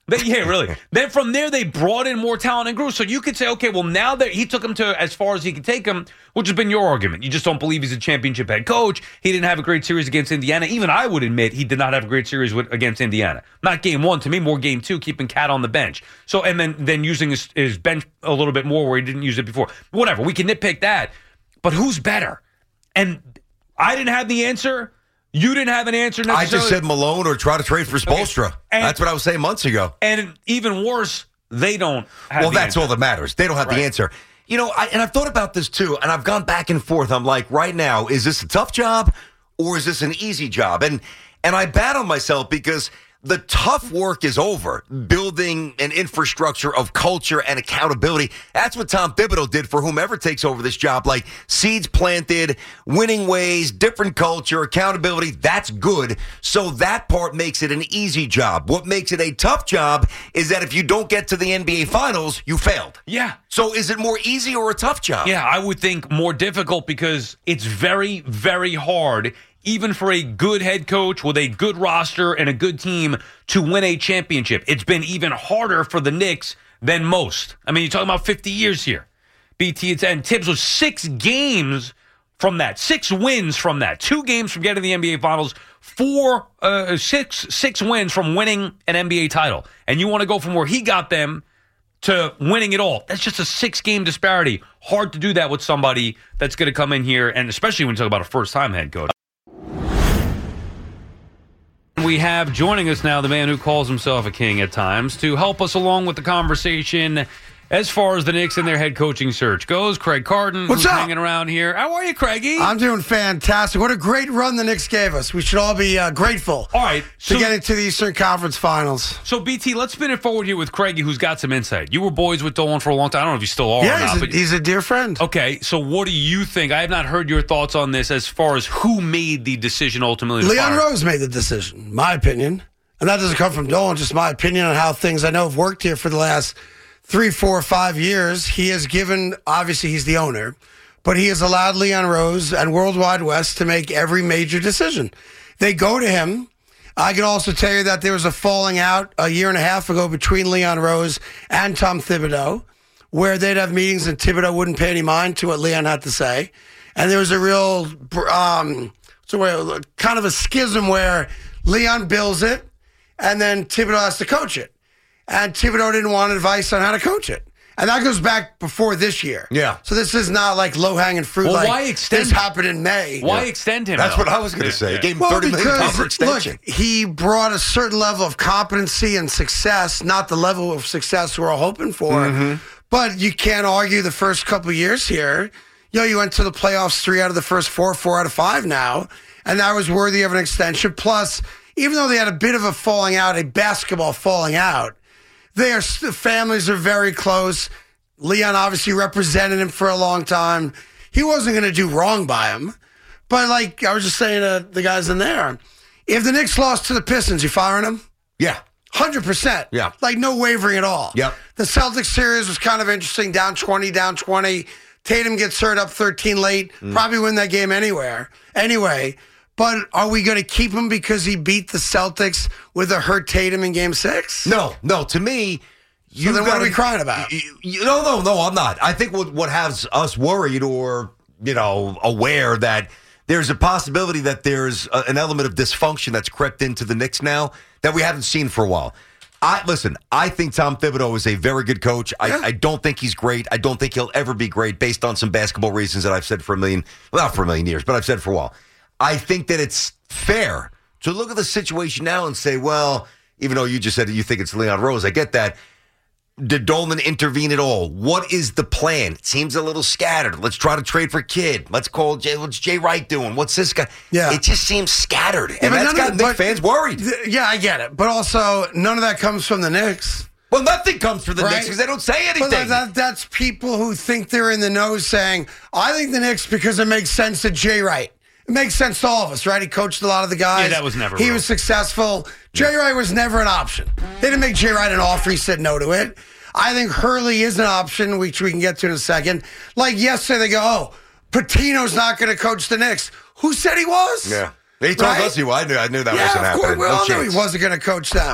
Really. Then from there, they brought in more talent and grew. So you could say, okay, well, now that he took him to as far as he could take him, which has been your argument. You just don't believe he's a championship head coach. He didn't have a great series against Indiana. Even I would admit he did not have a great series against Indiana. Not game one. To me, more game two, keeping Cat on the bench. So, and then using his bench a little bit more where he didn't use it before. Whatever. We can nitpick that. But who's better? And I didn't have the answer. You didn't have an answer necessarily. I just said Malone or try to trade for Spoelstra. Okay. That's what I was saying months ago. And even worse, they don't have Well, the that's answer. all that matters. They don't have the answer. You know, and I've thought about this too, and I've gone back and forth. I'm like, right now, is this a tough job or is this an easy job? And I battle myself because the tough work is over, building an infrastructure of culture and accountability. That's what Tom Thibodeau did for whomever takes over this job. Like seeds planted, winning ways, different culture, accountability. That's good. So that part makes it an easy job. What makes it a tough job is that if you don't get to the NBA Finals, you failed. Yeah. So is it more easy or a tough job? Yeah, I would think more difficult because it's very, very hard, even for a good head coach with a good roster and a good team, to win a championship. It's been even harder for the Knicks than most. I mean, you're talking about 50 years here. BT and Tibbs was 6 games from that, 6 wins from that, 2 games from getting the NBA Finals, 6 wins from winning an NBA title. And you want to go from where he got them to winning it all. That's just a 6-game disparity. Hard to do that with somebody that's going to come in here, and especially when you talk about a first-time head coach. We have joining us now the man who calls himself a king at times to help us along with the conversation as far as the Knicks and their head coaching search goes. Craig Carton, who's hanging around here. How are you, Craigie? I'm doing fantastic. What a great run the Knicks gave us. We should all be grateful. All right, to get into the Eastern Conference Finals. So, BT, let's spin it forward here with Craigie, who's got some insight. You were boys with Dolan for a long time. I don't know if you still are or not. He's a dear friend. Okay, so what do you think? I have not heard your thoughts on this as far as who made the decision ultimately to Leon fire. Rose made the decision, my opinion. And that doesn't come from Dolan, just my opinion on how things I know have worked here for the last 3, 4, 5 years. He has given, obviously he's the owner, but he has allowed Leon Rose and Worldwide West to make every major decision. They go to him. I can also tell you that there was a falling out a year and a half ago between Leon Rose and Tom Thibodeau, where they'd have meetings and Thibodeau wouldn't pay any mind to what Leon had to say. And there was a real, kind of a schism where Leon bills it and then Thibodeau has to coach it. And Thibodeau didn't want advice on how to coach it. And that goes back before this year. Yeah. So this is not like low-hanging fruit. Well, like why extend this him? happened in May. Why extend him? That's what I was going to say. He gave him $30 million for extension. Look, he brought a certain level of competency and success, not the level of success we're all hoping for. Mm-hmm. But you can't argue the first couple of years here. You went to the playoffs 3 out of the first 4 out of 5 now. And that was worthy of an extension. Plus, even though they had a bit of a falling out, a basketball falling out, their families are very close. Leon obviously represented him for a long time. He wasn't going to do wrong by him. But like I was just saying to the guys in there, if the Knicks lost to the Pistons, you firing them? Yeah. 100%. Yeah. Like no wavering at all. Yep. The Celtics series was kind of interesting. Down 20. Tatum gets hurt up 13 late. Probably win that game anyway. But are we going to keep him because he beat the Celtics with a hurt Tatum in Game 6? No. To me, so then what are we crying about? No, I'm not. I think what has us worried or, aware that there's a possibility that there's an element of dysfunction that's crept into the Knicks now that we haven't seen for a while. I think Tom Thibodeau is a very good coach. I don't think he's great. I don't think he'll ever be great based on some basketball reasons that I've said not for a million years, but I've said for a while. I think that it's fair to look at the situation now and say, well, even though you just said that you think it's Leon Rose, I get that. Did Dolan intervene at all? What is the plan? It seems a little scattered. Let's try to trade for Kidd. Let's call what's Jay Wright doing? What's this guy? Yeah. It just seems scattered. And that's got Knicks fans worried. Yeah, I get it. But also, none of that comes from the Knicks. Well, nothing comes from the Knicks because they don't say anything. But that's people who think they're in the know saying, I think the Knicks because it makes sense to Jay Wright. It makes sense to all of us, right? He coached a lot of the guys. Yeah, that was never He real. was successful. Jay Wright was never an option. They didn't make Jay Wright an offer. He said no to it. I think Hurley is an option, which we can get to in a second. Like yesterday, they go, Patino's not going to coach the Knicks. Who said he was? Yeah. He told us he was. I knew that wasn't happening. We all No knew chance. he wasn't going to coach them.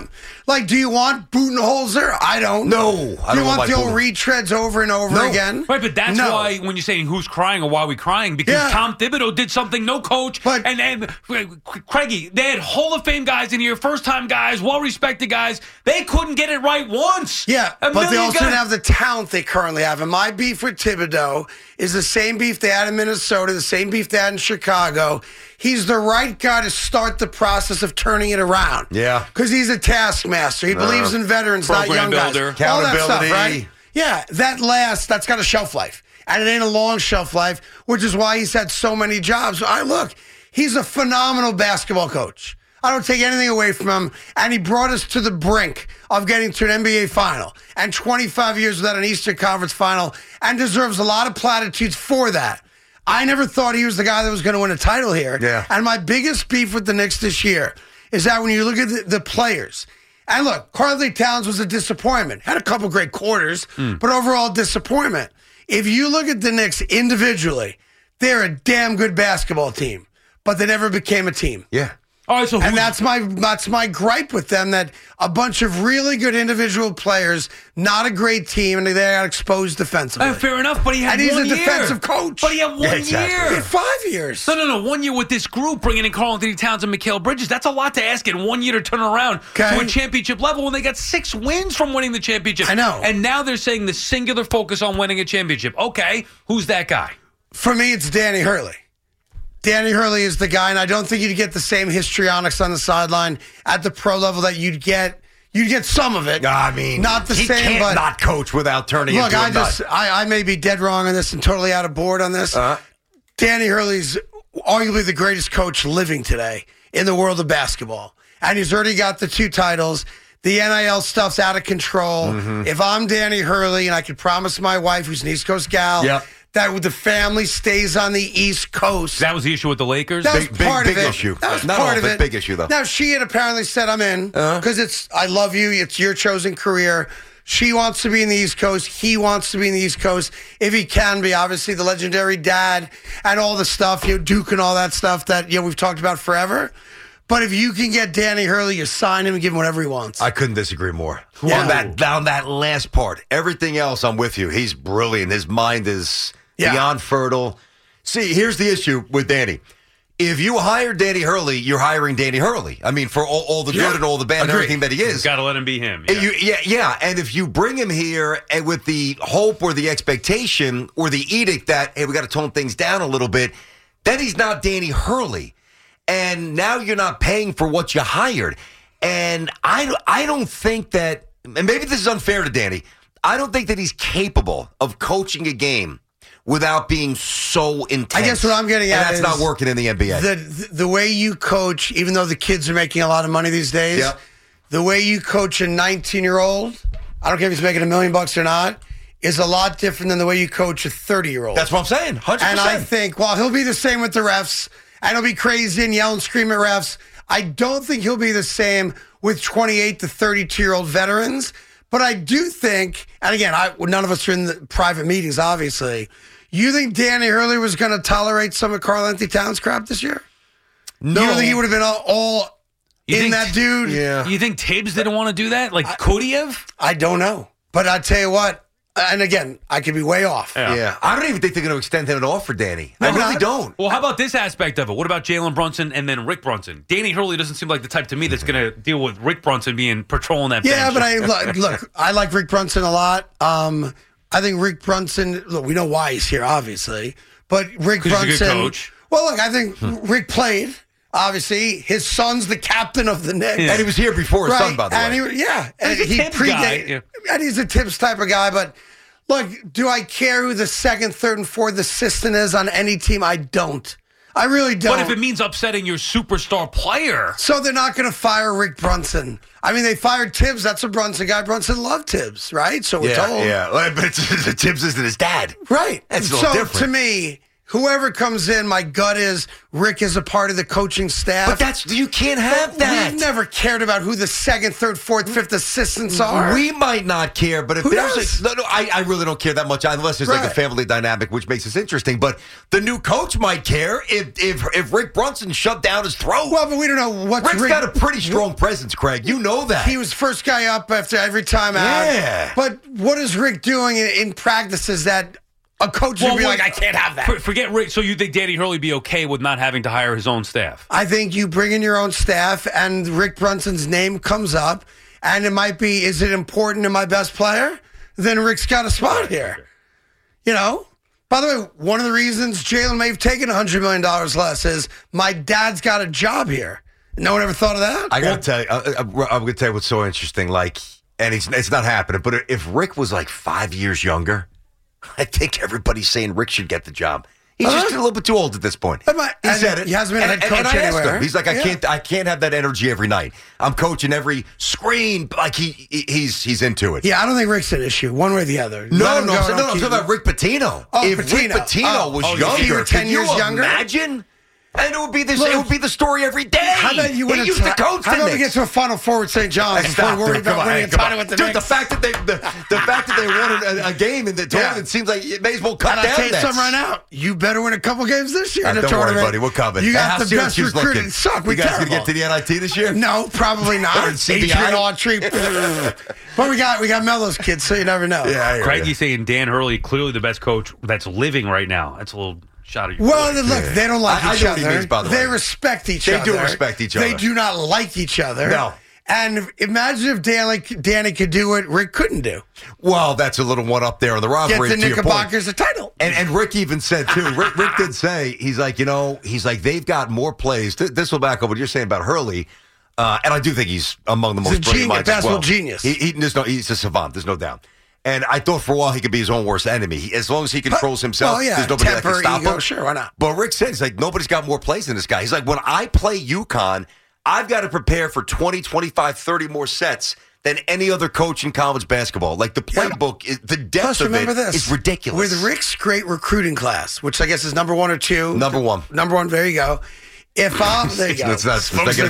Like, do you want Budenholzer? I don't. No, I do you don't want like the old Budenholzer. retreads over and over again? Right, but that's No. why when you're saying who's crying or why we crying, because Yeah. Tom Thibodeau did something no coach. And Craigie, they had Hall of Fame guys in here, first-time guys, well-respected guys. They couldn't get it right once. Yeah, A but they million also guys- didn't have the talent they currently have. And my beef with Thibodeau is the same beef they had in Minnesota, the same beef they had in Chicago. He's the right guy to start the process of turning it around. Yeah. Because he's a taskmaster. He believes in veterans, not Program young guys. builder. All that stuff, Accountability. right? Yeah, that's got a shelf life. And it ain't a long shelf life, which is why he's had so many jobs. He's a phenomenal basketball coach. I don't take anything away from him. And he brought us to the brink of getting to an NBA final and 25 years without an Eastern Conference final and deserves a lot of platitudes for that. I never thought he was the guy that was going to win a title here. Yeah. And my biggest beef with the Knicks this year is that when you look at the players, and look, Karl-Anthony Towns was a disappointment. Had a couple great quarters, but overall disappointment. If you look at the Knicks individually, they're a damn good basketball team, but they never became a team. Yeah. All right, so and that's my gripe with them, that a bunch of really good individual players, not a great team, and they got exposed defensively. Fair enough, but he had and he's one a year. defensive coach. But he had 1 Yeah, year. exactly. He had 5 years. No. 1 year with this group, bringing in Karl-Anthony Towns and Mikal Bridges. That's a lot to ask in 1 year to turn around to a championship level when they got 6 wins from winning the championship. I know. And now they're saying the singular focus on winning a championship. Okay, who's that guy? For me, it's Danny Hurley. Danny Hurley is the guy, and I don't think you'd get the same histrionics on the sideline at the pro level that you'd get. You'd get some of it. I mean, not the he same, can't but not coach without turning look, into a nut. I may be dead wrong on this and totally out of board on this. Danny Hurley's arguably the greatest coach living today in the world of basketball, and he's already got the 2 titles. The NIL stuff's out of control. If I'm Danny Hurley, and I could promise my wife, who's an East Coast gal, that the family stays on the East Coast. That was the issue with the Lakers? That was part of it. issue. That was Not part all of of it, it. big issue, though. Now, she had apparently said, I'm in, because I love you. It's your chosen career. She wants to be in the East Coast. He wants to be in the East Coast. If he can be, obviously, the legendary dad and all the stuff, Duke and all that stuff that we've talked about forever. But if you can get Danny Hurley, you sign him and give him whatever he wants. I couldn't disagree more. Yeah. On that last part. Everything else, I'm with you. He's brilliant. His mind is beyond fertile. See, here's the issue with Danny. If you hire Danny Hurley, you're hiring Danny Hurley. I mean, for all the good and all the bad and everything that he is. Got to let him be him. Yeah. And if you bring him here and with the hope or the expectation or the edict that, hey, we got to tone things down a little bit, then he's not Danny Hurley. And now you're not paying for what you hired. And I don't think that, and maybe this is unfair to Danny, I don't think that he's capable of coaching a game without being so intense. I guess what I'm getting at that's is not working in the NBA. The way you coach, even though the kids are making a lot of money these days, the way you coach a 19-year-old, I don't care if he's making $1 million or not, is a lot different than the way you coach a 30-year-old. That's what I'm saying, 100%. And I think, while he'll be the same with the refs, and he'll be crazy and yell and scream at refs, I don't think he'll be the same with 28 to 32-year-old veterans. But I do think, and again, none of us are in the private meetings, obviously. You think Danny Hurley was going to tolerate some of Karl-Anthony Towns' crap this year? No. You don't think he would have been all in that dude? Yeah. You think Tibbs didn't want to do that? Like, could he have? I don't know. But I tell you what, and again, I could be way off. Yeah. I don't even think they're going to extend him an offer, Danny. I really don't. Well, how about this aspect of it? What about Jalen Brunson and then Rick Brunson? Danny Hurley doesn't seem like the type to me that's going to deal with Rick Brunson being patrolling that bench. Yeah, but look, I like Rick Brunson a lot. I think Rick Brunson, look, we know why he's here, obviously. But Rick Brunson. He's a good coach. Well, look, I think Rick played. Obviously, his son's the captain of the Knicks. And he was here before his son, by the way. And He's a Tibbs guy. And he's a Tibbs type of guy. But look, do I care who the second, third, and fourth assistant is on any team? I don't. I really don't. But if it means upsetting your superstar player. So they're not going to fire Rick Brunson. I mean, they fired Tibbs. That's a Brunson guy. Brunson loved Tibbs, right? So we're told. Yeah, but Tibbs isn't his dad. Right. That's a little so different. to me, whoever comes in, my gut is Rick is a part of the coaching staff. But you can't have that. We've never cared about who the second, third, fourth, fifth assistants are. We might not care, but if I really don't care that much unless there's like a family dynamic, which makes this interesting. But the new coach might care if Rick Brunson shoved down his throat. Well, but we don't know what Rick's got a pretty strong presence, Craig. You know that. He was first guy up after every time out. Yeah. But what is Rick doing in practices that a coach would be like, I can't have that? Forget Rick. So you think Danny Hurley be okay with not having to hire his own staff? I think you bring in your own staff and Rick Brunson's name comes up and it might be, is it important to my best player? Then Rick's got a spot here. You know? By the way, one of the reasons Jalen may have taken $100 million less is my dad's got a job here. No one ever thought of that? I got to tell you, I'm going to tell you what's so interesting. Like, and it's not happening, but if Rick was like 5 years younger, I think everybody's saying Rick should get the job. He's just a little bit too old at this point. He said it. He hasn't been a head coach and I asked anywhere. him. He's like, I can't have that energy every night. I'm coaching every screen. Like he's into it. Yeah, I don't think Rick's an issue, one way or the other. I'm talking about Rick Pitino. If Rick Pitino was younger, if he were 10 years younger, imagine? And it would be the story every day. How about you win he used to coach How the about we Knicks. get to a Final Four with St. John's before we worry about winning a title with the Dude, Knicks? the fact that they won a game in the tournament seems like it may as well cut and down. I'll tell you that. something right now. You better win a couple games this year in the Don't tournament. worry, buddy. We're coming. You got How's the best Syracuse recruiting. looking? Suck. You guys going to get to the NIT this year? No, probably not. Or in CBI? Adrian Autry. But we got Melo's kids, so you never know. Yeah, Craigie's saying Dan Hurley, clearly the best coach that's living right now. That's a little shot of your Well, boy. look, they don't like I each know other. what he means, by the They way. respect each They other. do respect each other. They do not like each other. No. And imagine if Danny could do what Rick couldn't do. Well, that's a little one up there on the rivalry. Get the to your point. Knickerbockers a title. And Rick even said, too, Rick did say, he's like, they've got more plays. This will back up what you're saying about Hurley. And I do think he's among the most brilliant minds as well. Genius. He's a savant. There's no doubt. And I thought for a while he could be his own worst enemy. As long as he controls himself, there's nobody that can stop him. Sure, why not? But Rick said, he's like, nobody's got more plays than this guy. He's like, when I play UConn, I've got to prepare for 20, 25, 30 more sets than any other coach in college basketball. Like the playbook, the depth of it is ridiculous. With Rick's great recruiting class, which I guess is number 1 or 2. Number 1. Number 1, there you go. There you go. Let's not You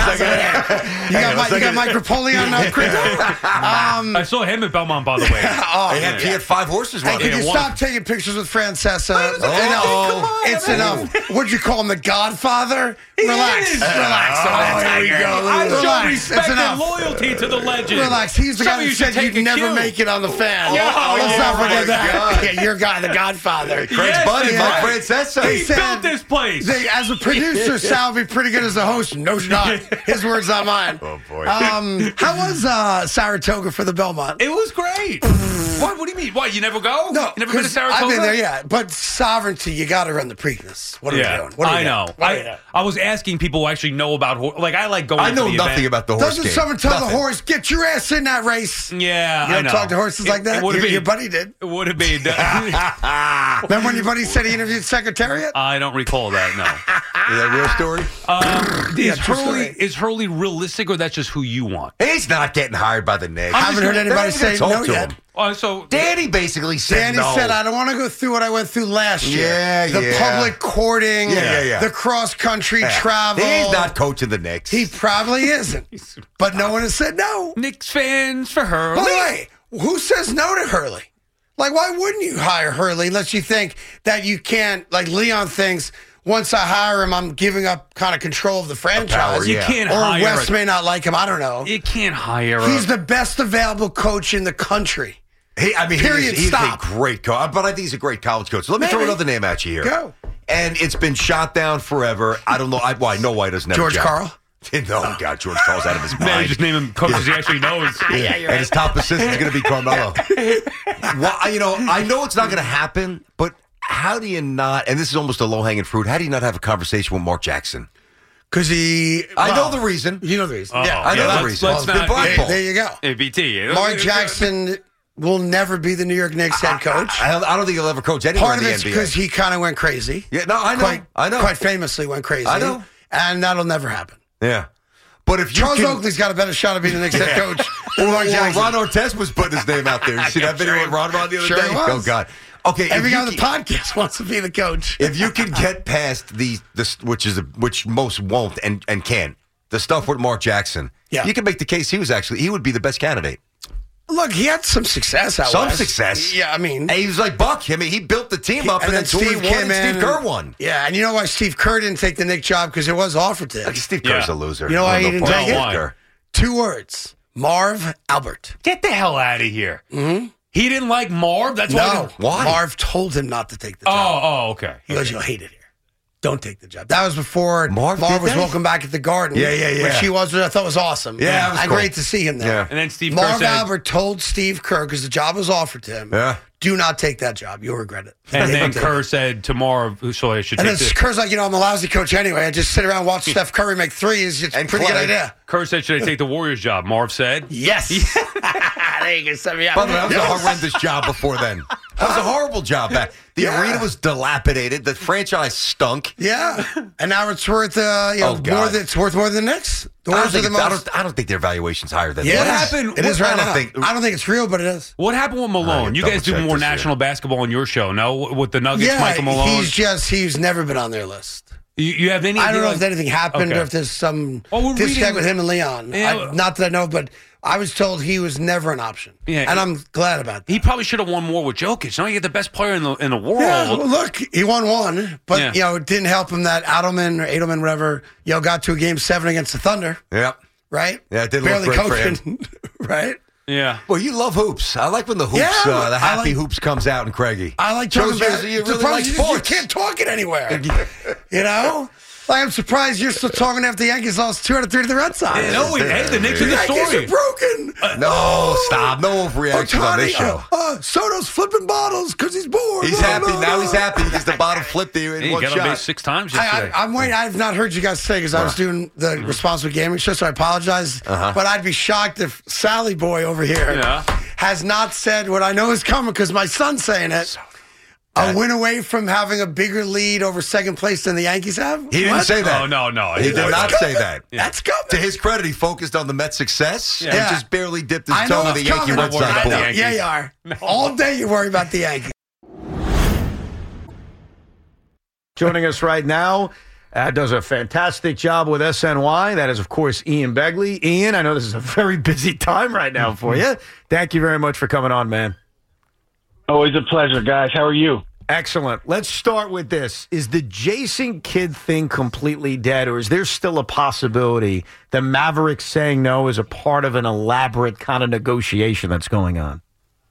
got Mike Rapoli on crypto? I saw him at Belmont, by the way. He had 5 horses Hey, running. can you stop taking pictures with Francesa? It's enough. What'd you call him, the Godfather? Relax. Here we go. I show Relax. respect It's enough. and loyalty to the legend. Relax. He's the Some guy of who you should said take you'd a never cue. make it on the fan. Let's not forget my that. God. Yeah, your guy, the Godfather. Craig's buddy, Mike Francesa. He built this place. As a producer, Sal would be pretty good as a host. No, not. His words, not mine. Oh, boy. How was Saratoga for the Belmont? It was great. What do you mean? What, you never go? No. You never been to Saratoga? I've been there, yeah. But sovereignty, you got to run the Preakness. What are we doing? I know. I was asking people who actually know about horse. Like, I like going I to know the nothing event. about the horse Doesn't game. someone tell Nothing. the horse, get your ass in that race? Yeah, You I don't know. talk to horses like that? Your buddy did. It would have been. Remember when your buddy said he interviewed Secretariat? I don't recall that, no. Is that a real story? Is Hurley realistic, or that's just who you want? He's not getting hired by the Knicks. I haven't heard anybody say no yet. So Danny basically said Danny said, I don't want to go through what I went through last year. The public courting, the cross-country travel. He's not coaching the Knicks. He probably isn't. But no one has said no. Knicks fans for Hurley. By the way, who says no to Hurley? Like, why wouldn't you hire Hurley unless you think that you can't, like Leon thinks, once I hire him, I'm giving up kind of control of the franchise. You can't or hire West may not like him. I don't know. You can't hire He's the best available coach in the country. Period. He's Stop. a great coach, but I think he's a great college coach. So let me throw another name at you here. Go. And it's been shot down forever. I don't know. I know why he doesn't have George a job. Karl? No, God, George Karl's out of his mind. Man, just name him coaches he actually knows. And his top assistant is going to be Carmelo. Well, I know it's not going to happen, but how do you not, and this is almost a low-hanging fruit, how do you not have a conversation with Mark Jackson? Because I know the reason. You know the reason. I know the reason. Let's not, There you go. ABT. Mark Jackson will never be the New York Knicks head coach. I don't think he'll ever coach anywhere Part in of the it's NBA. because he kind of went crazy. Yeah, no, I know. I know. Quite famously went crazy. I know. And that'll never happen. Yeah. But if you Charles can, Oakley's got a better shot of being the Knicks head coach than Mark Jackson. Ron Artest was putting his name out there. You see that video with Ron the other day? Sure he was. Oh, God. Okay, Every guy on the podcast wants to be the coach. If you can get past which most won't and can't, the stuff with Mark Jackson, you can make the case he would be the best candidate. Look, he had some success out Some west. success. Yeah, I mean. And he was like Buck. I mean, he built the team up, and then Steve Kerr won. Yeah, and you know why Steve Kerr didn't take the Nick job? Because it was offered to him. Steve Kerr's a loser. You know why he didn't take it? Why? 2 words. Marv Albert. Get the hell out of here. Mm-hmm. He didn't like Marv? That's why Marv told him not to take the job. Oh, okay. He goes, you'll hate it here. Don't take the job. That was before Marv was welcome back at the Garden. Yeah. Which he was, which I thought was awesome. Yeah, it was cool. Great to see him there. Yeah. And then Steve Marv Kerr said, Albert told Steve Kerr, because the job was offered to him, do not take that job. You'll regret it. And then Kerr said tomorrow, so I should and take then this. Kerr's like, I'm a lousy coach anyway. I just sit around and watch Steph Curry make threes. It's a pretty good idea. Kerr said, should I take the Warriors job? Marv said, yes. There you go, set me up. By the way, that was a horrendous job before then. That was a horrible job. The arena was dilapidated. The franchise stunk. Yeah, and now it's worth more than it's worth more than the Knicks. The Warriors are the most. I don't think their valuation's higher than. Yeah, what happened? It is right now. I don't think it's real, but it is. What happened with Malone? You guys do more national basketball on your show, no? With the Nuggets, Michael Malone. He's never been on their list. You have any? I don't know if anything happened or if there's some disconnect with him and Leon. Not that I know, but I was told he was never an option. Yeah, and I'm glad about that. He probably should have won more with Jokic. Now you get the best player in the world. Yeah, well, look, he won one, but it didn't help him that Edelman, whatever, got to a game 7 against the Thunder. Yep. Right? Yeah, it didn't barely look great coaching, for him. Right? Yeah. Well, you love hoops. I like when the hoops, the happy hoops comes out in Craigie. I like talking about you really like sports. You can't talk it anywhere. You know? Like, I'm surprised you're still talking after the Yankees lost 2 out of 3 to the Red Sox. No, hey, the Knicks are the story. Yankees are broken. No, stop. No overreaction on this show. Soto's flipping bottles because he's bored. He's happy. Now he's happy because the bottle flipped you in one shot. He got on base 6 times yesterday. I'm waiting. I've not heard you guys say because I was doing the Responsible Gaming show, so I apologize. But I'd be shocked if Sally Boy over here has not said what I know is coming because my son's saying it. A win away from having a bigger lead over second place than the Yankees have? He didn't say that. Oh, no. He did not say that. That's coming. To his credit, he focused on the Mets' success and just barely dipped his toe in the Yankee Red Sox ball. Yeah, you are. No. All day you worry about the Yankees. Joining us right now, does a fantastic job with SNY. That is, of course, Ian Begley. Ian, I know this is a very busy time right now for you. Thank you very much for coming on, man. Always a pleasure, guys. How are you? Excellent. Let's start with this. Is the Jason Kidd thing completely dead, or is there still a possibility the Mavericks saying no is a part of an elaborate kind of negotiation that's going on?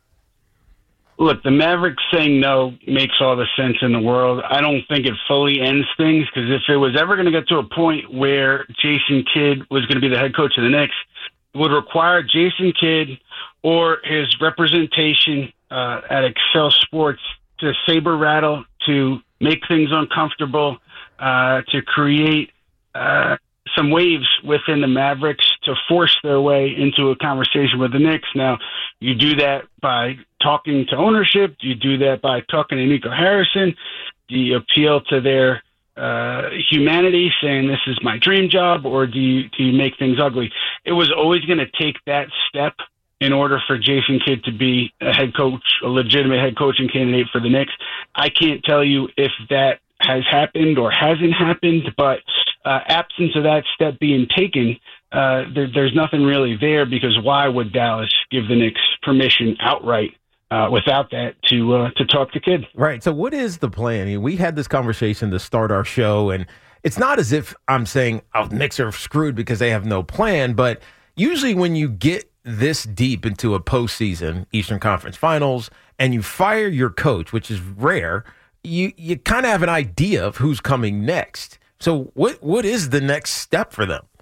Look, the Mavericks saying no makes all the sense in the world. I don't think it fully ends things because if it was ever going to get to a point where Jason Kidd was going to be the head coach of the Knicks, it would require Jason Kidd or his representation at Excel Sports to saber rattle, to make things uncomfortable, to create some waves within the Mavericks to force their way into a conversation with the Knicks. Now, you do that by talking to ownership. You do that by talking to Nico Harrison. You appeal to their humanity, saying this is my dream job, or do you make things ugly? It was always going to take that step in order for Jason Kidd to be a head coach, a legitimate head coaching candidate for the Knicks. I can't tell you if that has happened or hasn't happened, but absence of that step being taken, there's nothing really there because why would Dallas give the Knicks permission outright without that to talk to Kidd? Right. So what is the plan? I mean, we had this conversation to start our show, and it's not as if I'm saying the Knicks are screwed because they have no plan, but usually when you get this deep into a postseason Eastern Conference Finals and you fire your coach, which is rare, you kind of have an idea of who's coming next. So what is the next step for them?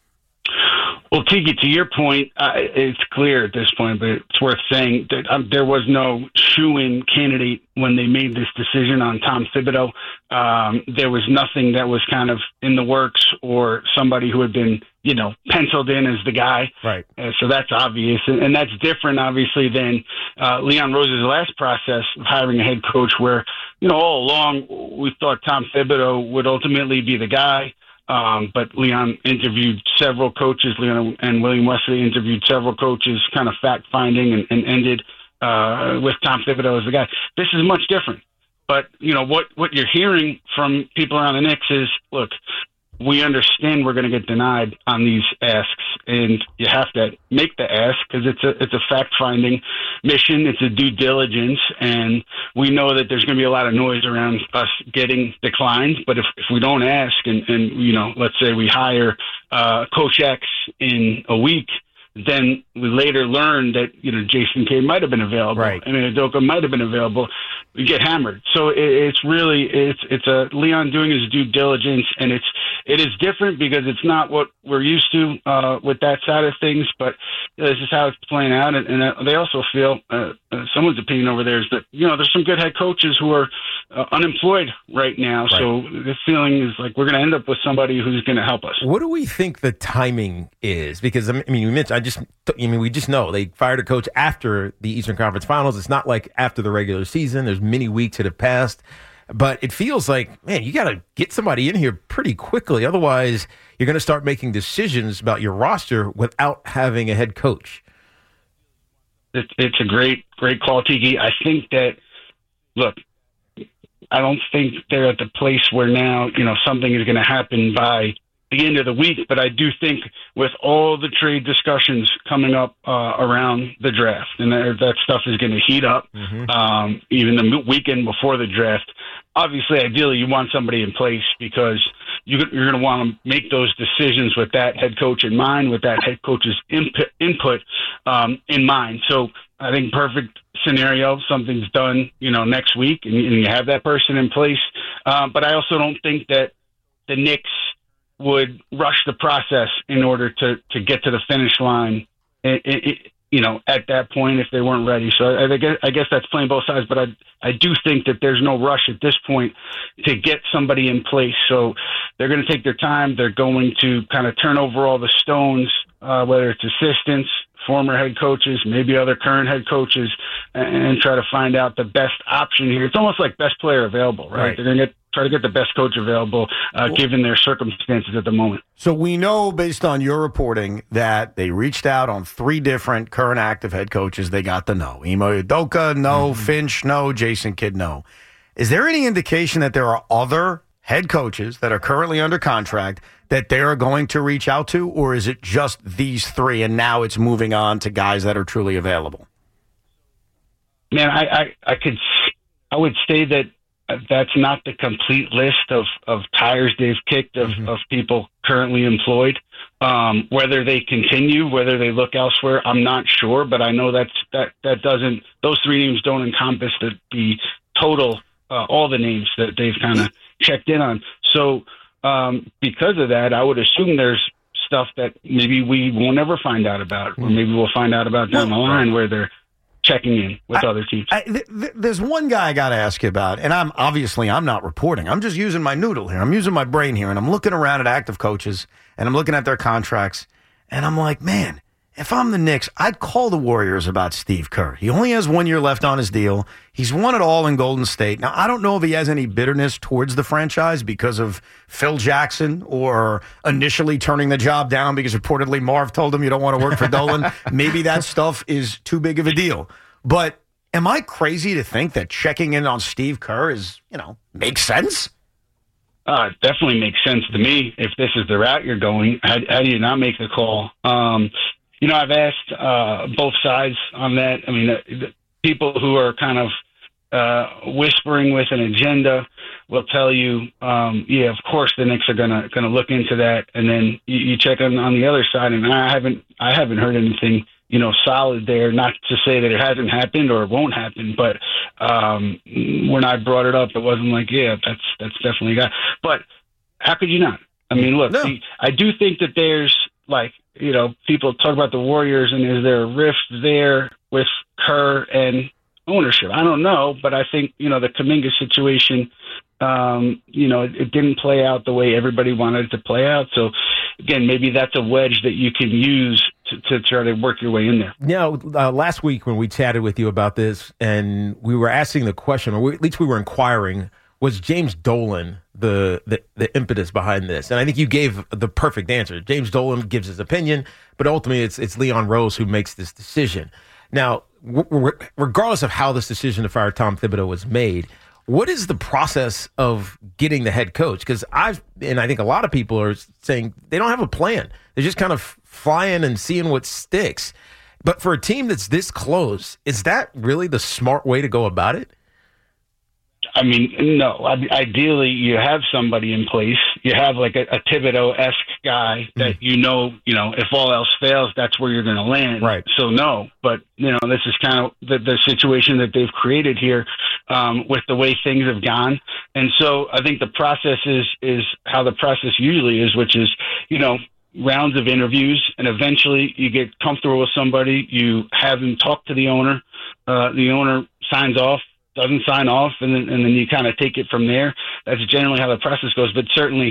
Well, Tiki, to your point, it's clear at this point, but it's worth saying that there was no shoo-in candidate when they made this decision on Tom Thibodeau. There was nothing that was kind of in the works or somebody who had been, penciled in as the guy. Right. So that's obvious. And that's different, obviously, than Leon Rose's last process of hiring a head coach where, all along we thought Tom Thibodeau would ultimately be the guy. But Leon interviewed several coaches. Leon and William Wesley interviewed several coaches, kind of fact-finding, and ended with Tom Thibodeau as the guy. This is much different. But, what you're hearing from people around the Knicks is, look, we understand we're going to get denied on these asks, and you have to make the ask because it's a fact-finding mission. It's a due diligence, and we know that there's going to be a lot of noise around us getting declined. But if we don't ask, and let's say we hire Coach X in a week, then we later learn that, Jason Kidd might have been available. Right. I mean, Udoka might have been available. We get hammered. So it's a Leon doing his due diligence, and it is different because it's not what we're used to with that side of things, but this is how it's playing out. And they also feel, someone's opinion over there is that, there's some good head coaches who are unemployed right now. Right. So the feeling is like we're going to end up with somebody who's going to help us. What do we think the timing is? Because, you mentioned, we just know they fired a coach after the Eastern Conference Finals. It's not like after the regular season. There's many weeks that have passed. But it feels like, man, you got to get somebody in here pretty quickly. Otherwise, you're going to start making decisions about your roster without having a head coach. It's a great call, Tiki. I think that, look, I don't think they're at the place where now, something is going to happen by the end of the week, but I do think with all the trade discussions coming up around the draft, and that stuff is going to heat up, even the weekend before the draft. Obviously, ideally, you want somebody in place because you're going to want to make those decisions with that head coach in mind, with that head coach's input in mind. So I think perfect scenario, something's done, next week, and you have that person in place. But I also don't think that the Knicks would rush the process in order to get to the finish line, at that point if they weren't ready. So I guess that's playing both sides, but I do think that there's no rush at this point to get somebody in place. So they're going to take their time. They're going to kind of turn over all the stones, whether it's assistants, former head coaches, maybe other current head coaches, and try to find out the best option here. It's almost like best player available, right? They're going to try to get the best coach available, given their circumstances at the moment. So we know, based on your reporting, that they reached out on 3 different current active head coaches. They got the no. Ime Udoka, no. Finch, no. Jason Kidd, no. Is there any indication that there are other head coaches that are currently under contract that they're going to reach out to, or is it just these 3 and now it's moving on to guys that are truly available? Man, I would say that that's not the complete list of tires they've kicked of people currently employed. Whether they continue, whether they look elsewhere, I'm not sure, but I know that doesn't, those 3 names don't encompass the total, all the names that they've kind of checked in on. So, because of that, I would assume there's stuff that maybe we will never find out about, or maybe we'll find out about down the line where they're checking in with other teams. There's one guy I got to ask you about, and I'm not reporting. I'm just using my noodle here. I'm using my brain here, and I'm looking around at active coaches, and I'm looking at their contracts, and I'm like, man, if I'm the Knicks, I'd call the Warriors about Steve Kerr. He only has 1 year left on his deal. He's won it all in Golden State. Now, I don't know if he has any bitterness towards the franchise because of Phil Jackson or initially turning the job down because reportedly Marv told him you don't want to work for Dolan. Maybe that stuff is too big of a deal. But am I crazy to think that checking in on Steve Kerr is, makes sense? It definitely makes sense to me. If this is the route you're going, how do you not make the call? I've asked both sides on that. I mean, the people who are kind of whispering with an agenda will tell you, of course the Knicks are gonna look into that. And then you check on the other side, and I haven't heard anything, solid there. Not to say that it hasn't happened or it won't happen, but when I brought it up, it wasn't like, that's definitely a guy. But how could you not? I mean, look, I do think that there's people talk about the Warriors, and is there a rift there with Kerr and ownership? I don't know, but I think, the Kuminga situation, it didn't play out the way everybody wanted it to play out. So, again, maybe that's a wedge that you can use to try to work your way in there. Last week when we chatted with you about this, and we were asking the question, or at least we were inquiring, was James Dolan the impetus behind this? And I think you gave the perfect answer. James Dolan gives his opinion, but ultimately it's Leon Rose who makes this decision. Now, regardless of how this decision to fire Tom Thibodeau was made, what is the process of getting the head coach? Because I think a lot of people are saying they don't have a plan. They're just kind of flying and seeing what sticks. But for a team that's this close, is that really the smart way to go about it? I mean, no. Ideally, you have somebody in place. You have like a Thibodeau-esque guy that if all else fails, that's where you're going to land. Right. So no, but this is kind of the situation that they've created here with the way things have gone. And so I think the process is how the process usually is, which is rounds of interviews, and eventually you get comfortable with somebody. You have them talk to the owner. The owner signs off. Doesn't sign off, and then you kind of take it from there. That's generally how the process goes. But certainly,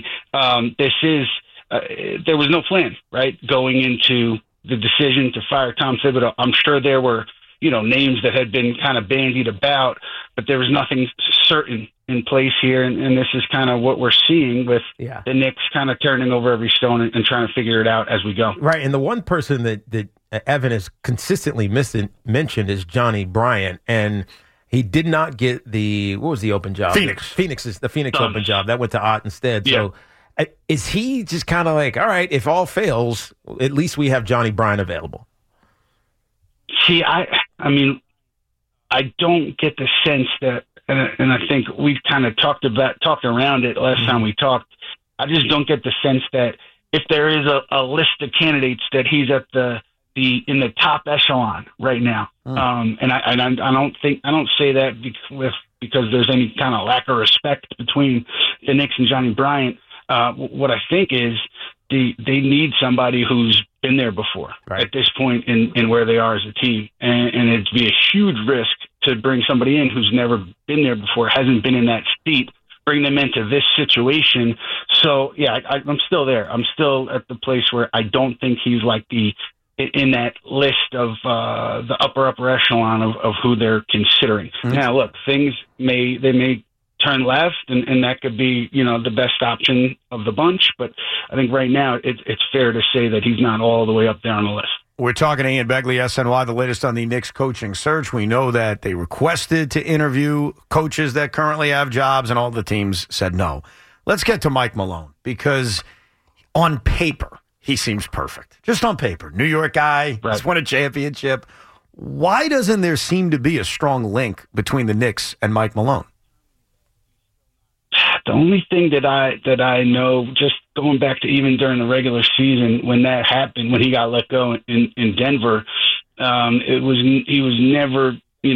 there was no plan, right, going into the decision to fire Tom Thibodeau. I'm sure there were, names that had been kind of bandied about, but there was nothing certain in place here. And this is kind of what we're seeing with the Knicks kind of turning over every stone and trying to figure it out as we go. Right, and the one person that Evan has consistently mentioned is Johnny Bryant, and he did not get what was the open job? Phoenix open job. That went to Ott instead. Yeah. So is he just kind of like, all right, if all fails, at least we have Johnny Bryant available? See, I mean, I don't get the sense that, and I think we've kind of talked around it last time we talked. I just don't get the sense that if there is a list of candidates that he's at in the top echelon right now. And I don't say that because there's any kind of lack of respect between the Knicks and Johnny Bryant. What I think is they need somebody who's been there before at this point in where they are as a team. And it'd be a huge risk to bring somebody in who's never been there before, hasn't been in that seat, bring them into this situation. So yeah, I'm still there. I'm still at the place where I don't think he's like in that list of the upper echelon of who they're considering. Now, look, they may turn left, and that could be the best option of the bunch. But I think right now it's fair to say that he's not all the way up there on the list. We're talking to Ian Begley, SNY, the latest on the Knicks coaching search. We know that they requested to interview coaches that currently have jobs, and all the teams said no. Let's get to Mike Malone, because on paper, he seems perfect. Just on paper. New York guy, just won a championship. Why doesn't there seem to be a strong link between the Knicks and Mike Malone? The only thing that I know, just going back to even during the regular season when that happened, when he got let go in Denver, he was never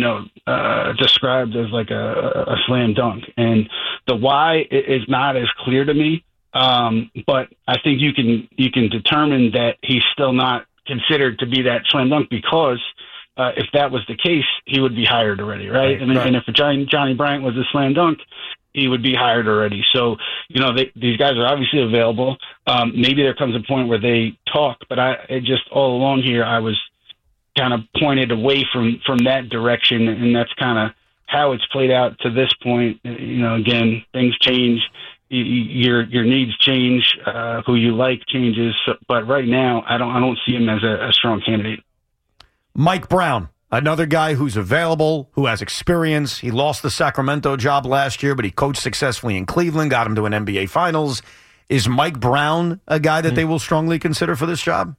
described as like a slam dunk, and the why is not as clear to me. But I think you can determine that he's still not considered to be that slam dunk because if that was the case, he would be hired already, right? And if Johnny Bryant was a slam dunk, he would be hired already. So, these guys are obviously available. Maybe there comes a point where they talk, but all along here, I was kind of pointed away from that direction, and that's kind of how it's played out to this point. Again, things change. Your needs change, who you like changes, but right now I don't see him as a strong candidate. Mike Brown, another guy who's available, who has experience. He lost the Sacramento job last year, but he coached successfully in Cleveland, got him to an NBA Finals. Is Mike Brown a guy that they will strongly consider for this job?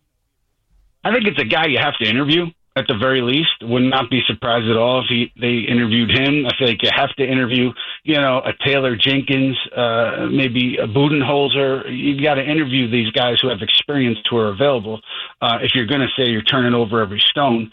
I think it's a guy you have to interview. At the very least, would not be surprised at all if they interviewed him. I feel like you have to interview, a Taylor Jenkins, maybe a Budenholzer. You've got to interview these guys who have experience who are available. If you're going to say you're turning over every stone,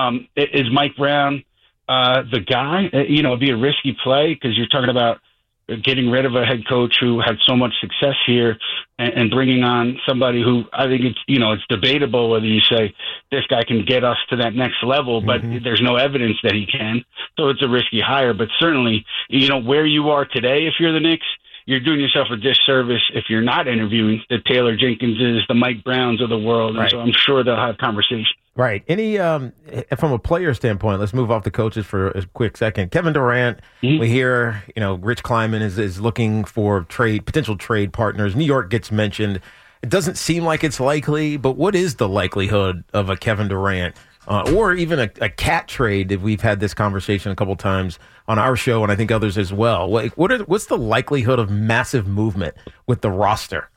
is Mike Brown the guy? It'd be a risky play because you're talking about getting rid of a head coach who had so much success here and bringing on somebody who I think it's debatable whether you say this guy can get us to that next level, but there's no evidence that he can. So it's a risky hire, but certainly, where you are today, if you're the Knicks, you're doing yourself a disservice if you're not interviewing the Taylor Jenkinses, the Mike Browns of the world. And so I'm sure they'll have conversations. Right. Any from a player standpoint, let's move off the coaches for a quick second. Kevin Durant, we hear, Rich Kleiman is looking for potential trade partners. New York gets mentioned. It doesn't seem like it's likely, but what is the likelihood of a Kevin Durant or even a cat trade. If we've had this conversation a couple times on our show, and I think others as well. What's the likelihood of massive movement with the roster?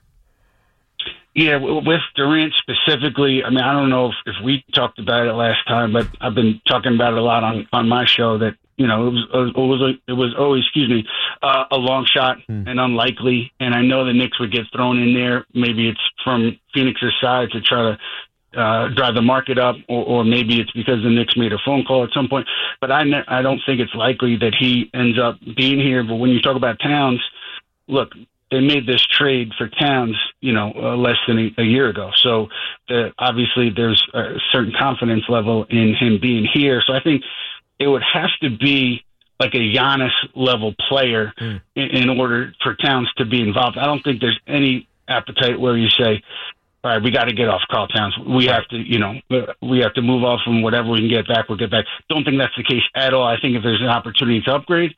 Yeah, with Durant specifically, I mean, I don't know if we talked about it last time, but I've been talking about it a lot on my show that, you know, it was always, a long shot and unlikely. And I know the Knicks would get thrown in there. Maybe it's from Phoenix's side to try to drive the market up, or maybe it's because the Knicks made a phone call at some point. But I don't think it's likely that he ends up being here. But when you talk about Towns, look, they made this trade for Towns, less than a year ago. So obviously there's a certain confidence level in him being here. So I think it would have to be like a Giannis level player in order for Towns to be involved. I don't think there's any appetite where you say, all right, we got to get off Karl Towns. We have to, we have to move off from whatever we can get back. We'll get back. Don't think that's the case at all. I think if there's an opportunity to upgrade,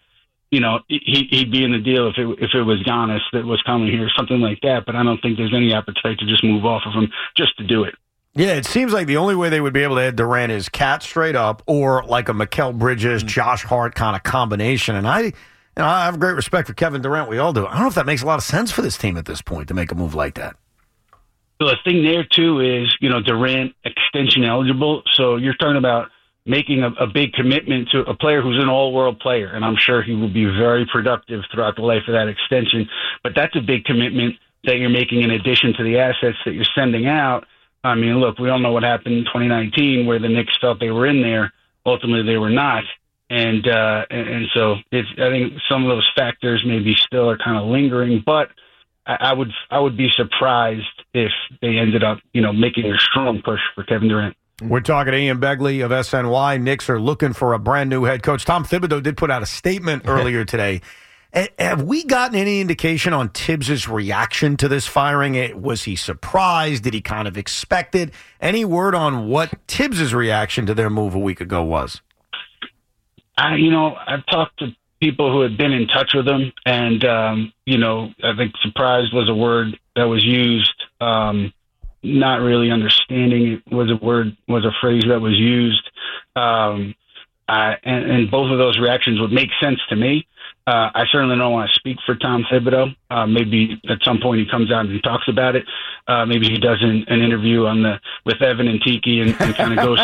he'd be in the deal if it was Giannis that was coming here, something like that. But I don't think there's any appetite to just move off of him just to do it. Yeah, it seems like the only way they would be able to add Durant is Cat straight up, or like a Mikal Bridges, Josh Hart kind of combination. And I have great respect for Kevin Durant. We all do. I don't know if that makes a lot of sense for this team at this point to make a move like that. So the thing there too is, Durant extension eligible. So you're talking about making a big commitment to a player who's an all-world player, and I'm sure he will be very productive throughout the life of that extension. But that's a big commitment that you're making in addition to the assets that you're sending out. I mean, look, we all know what happened in 2019 where the Knicks felt they were in there. Ultimately, they were not. And so I think some of those factors maybe still are kind of lingering, but I would be surprised if they ended up, making a strong push for Kevin Durant. We're talking to Ian Begley of SNY. Knicks are looking for a brand new head coach. Tom Thibodeau did put out a statement earlier today. Have we gotten any indication on Tibbs' reaction to this firing? Was he surprised? Did he kind of expect it? Any word on what Tibbs' reaction to their move a week ago was? I've talked to people who had been in touch with him, and, I think surprised was a word that was used. Not really understanding it was a phrase that was used. And both of those reactions would make sense to me. I certainly don't want to speak for Tom Thibodeau. Maybe at some point he comes out and talks about it. Maybe he does an interview with Evan and Tiki and kind of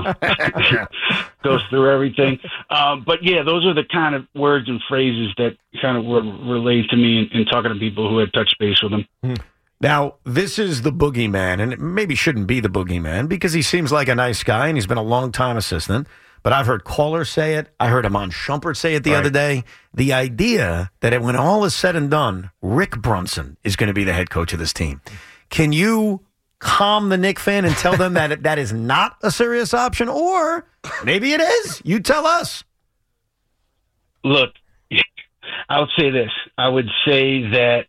goes through everything. But yeah, those are the kind of words and phrases that kind of were relayed to me in talking to people who had touched base with him. Now, this is the boogeyman, and it maybe shouldn't be the boogeyman because he seems like a nice guy and he's been a long-time assistant. But I've heard callers say it. I heard Amon Shumpert say it the other day. The idea that when all is said and done, Rick Brunson is going to be the head coach of this team. Can you calm the Knick fan and tell them that that is not a serious option? Or maybe it is. You tell us. Look, I would say this. I would say that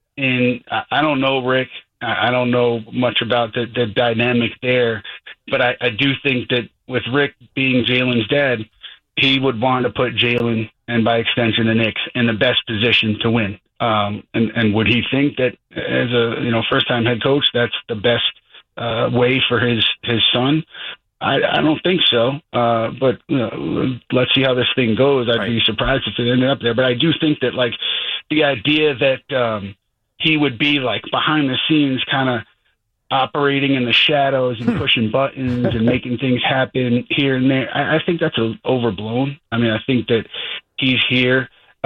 I don't know Rick. I don't know much about the dynamic there. But I do think that with Rick being Jalen's dad, he would want to put Jalen, and by extension the Knicks, in the best position to win. And would he think that as a first-time head coach, that's the best way for his son? I don't think so. But let's see how this thing goes. I'd be surprised if it ended up there. But I do think that the idea that he would be behind the scenes kind of operating in the shadows and pushing buttons and making things happen here and there. I think that's overblown. I mean, I think that he's here.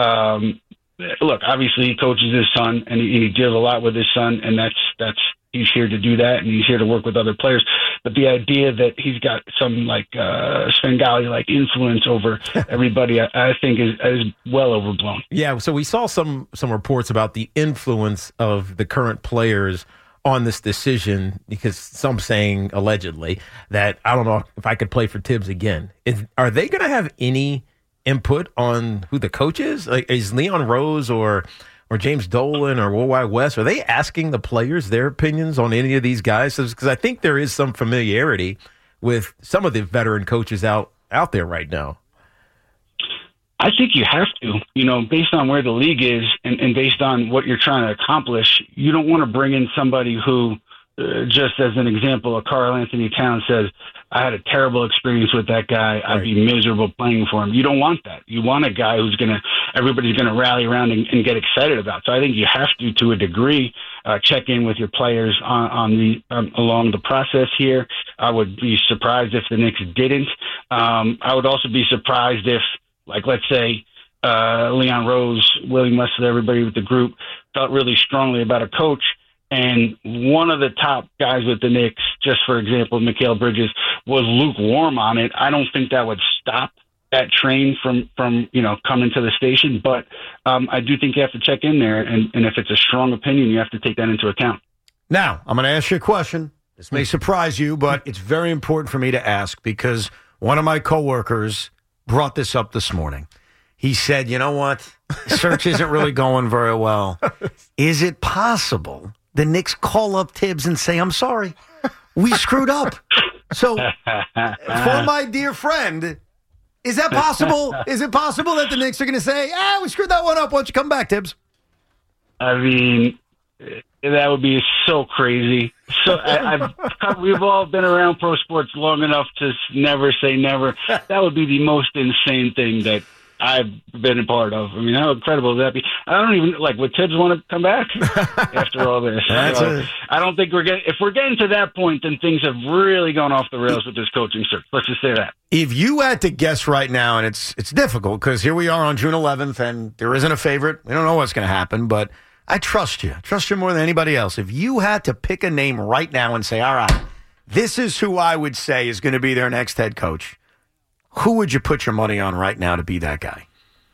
Look, obviously he coaches his son and he deals a lot with his son, and that's he's here to do that, and he's here to work with other players. But the idea that he's got some Svengali influence over everybody, I think is well overblown. Yeah. So we saw some reports about the influence of the current players on this decision, because some saying allegedly that I don't know if I could play for Tibbs again. Are they going to have any input on who the coach is? Is Leon Rose or James Dolan or Worldwide West, are they asking the players their opinions on any of these guys? Because I think there is some familiarity with some of the veteran coaches out there right now. I think you have to, based on where the league is and based on what you're trying to accomplish. You don't want to bring in somebody who just as an example, Karl Anthony Towns says, I had a terrible experience with that guy. I'd be miserable playing for him. You don't want that. You want a guy who's everybody's going to rally around and get excited about. So I think you have to a degree, check in with your players along the process here. I would be surprised if the Knicks didn't. I would also be surprised if, like, let's say, Leon Rose, Willie Mussler, everybody with the group felt really strongly about a coach, and one of the top guys with the Knicks, just for example, Mikal Bridges, was lukewarm on it. I don't think that would stop that train from coming to the station, but I do think you have to check in there, and if it's a strong opinion, you have to take that into account. Now, I'm going to ask you a question. This may surprise you, but it's very important for me to ask because one of my coworkers brought this up this morning. He said, you know what? Search isn't really going very well. Is it possible the Knicks call up Tibbs and say, I'm sorry, we screwed up? So, for my dear friend, is that possible? Is it possible that the Knicks are going to say, we screwed that one up. Why don't you come back, Tibbs? I mean, that would be so crazy. So we've all been around pro sports long enough to never say never. That would be the most insane thing that I've been a part of. I mean, how incredible would that be? I don't even, would Tibbs want to come back after all this? I don't think if we're getting to that point, then things have really gone off the rails with this coaching search. Let's just say that. If you had to guess right now, and it's difficult because here we are on June 11th and there isn't a favorite. We don't know what's going to happen, but I trust you. I trust you more than anybody else. If you had to pick a name right now and say, all right, this is who I would say is going to be their next head coach, who would you put your money on right now to be that guy?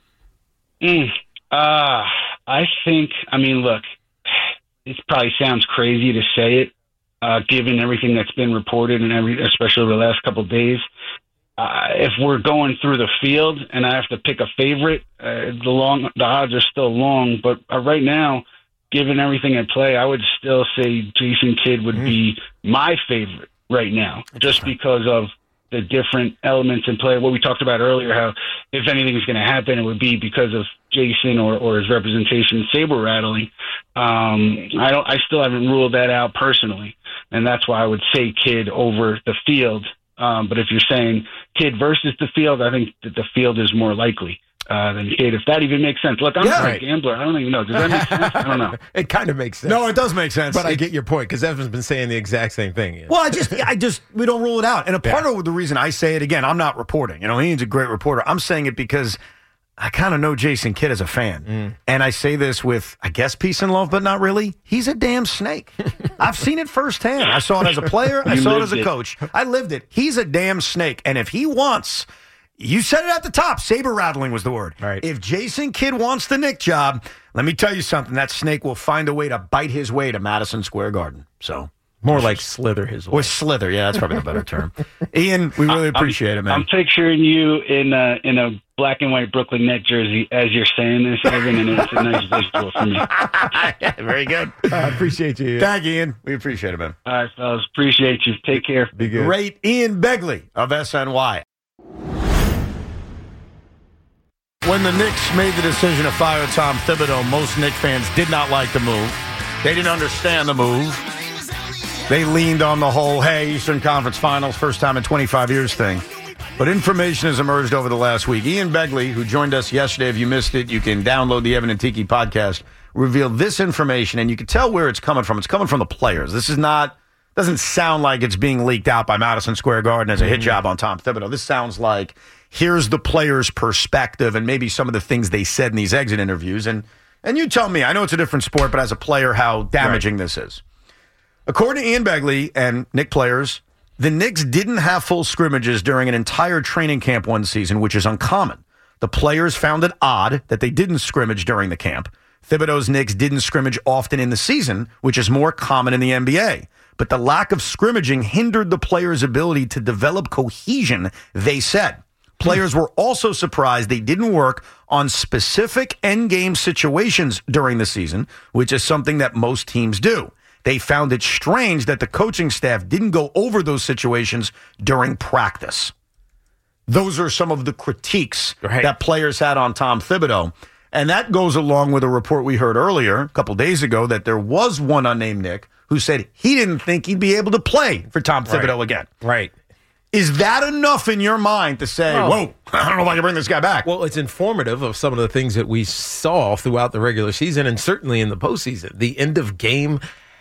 I think, look, it probably sounds crazy to say it, given everything that's been reported and especially the last couple of days. If we're going through the field and I have to pick a favorite, the odds are still long. But right now, given everything at play, I would still say Jason Kidd would be my favorite right now, just because of the different elements in play. What we talked about earlier, how if anything is going to happen, it would be because of Jason or his representation saber rattling. I still haven't ruled that out personally, and that's why I would say Kidd over the field. But if you're saying Kidd versus the field, I think that the field is more likely than Kidd, if that even makes sense. Look, I'm not a gambler. I don't even know. Does that make sense? I don't know. It kind of makes sense. No, it does make sense. But I get your point because Evan's been saying the exact same thing. Yeah. Well, we don't rule it out. And part of the reason I say it, again, I'm not reporting. He's a great reporter. I'm saying it because I kind of know Jason Kidd as a fan. And I say this with, I guess, peace and love, but not really. He's a damn snake. I've seen it firsthand. I saw it as a player. I saw it as a coach. I lived it. He's a damn snake. And if he wants, you said it at the top, saber rattling was the word. Right. If Jason Kidd wants the Knick job, let me tell you something. That snake will find a way to bite his way to Madison Square Garden. So more like slither his way. Or slither. Yeah, that's probably the better term. Ian, we really appreciate it, man. I'm picturing you in a black and white Brooklyn Net jersey as you're saying this, Evan, and it's a nice visual for me. Yeah, very good. I appreciate you. Thank you, Ian. We appreciate it, man. All right, fellas. Appreciate you. Take care. Be good. Great Ian Begley of SNY. When the Knicks made the decision to fire Tom Thibodeau, most Knicks fans did not like the move. They didn't understand the move. They leaned on the whole, hey, Eastern Conference Finals, first time in 25 years thing. But information has emerged over the last week. Ian Begley, who joined us yesterday, if you missed it, you can download the Evan and Tiki podcast, revealed this information, and you can tell where it's coming from. It's coming from the players. This is not, doesn't sound like it's being leaked out by Madison Square Garden as a hit job on Tom Thibodeau. This sounds like here's the players' perspective and maybe some of the things they said in these exit interviews. And you tell me, I know it's a different sport, but as a player, how damaging this is. According to Ian Begley and Knick players, the Knicks didn't have full scrimmages during an entire training camp one season, which is uncommon. The players found it odd that they didn't scrimmage during the camp. Thibodeau's Knicks didn't scrimmage often in the season, which is more common in the NBA. But the lack of scrimmaging hindered the players' ability to develop cohesion, they said. Players were also surprised they didn't work on specific endgame situations during the season, which is something that most teams do. They found it strange that the coaching staff didn't go over those situations during practice. Those are some of the critiques that players had on Tom Thibodeau. And that goes along with a report we heard earlier, a couple days ago, that there was one unnamed Knick who said he didn't think he'd be able to play for Tom Thibodeau again. Right. Is that enough in your mind to say, whoa, I don't know if I can bring this guy back? Well, it's informative of some of the things that we saw throughout the regular season and certainly in the postseason. The end of game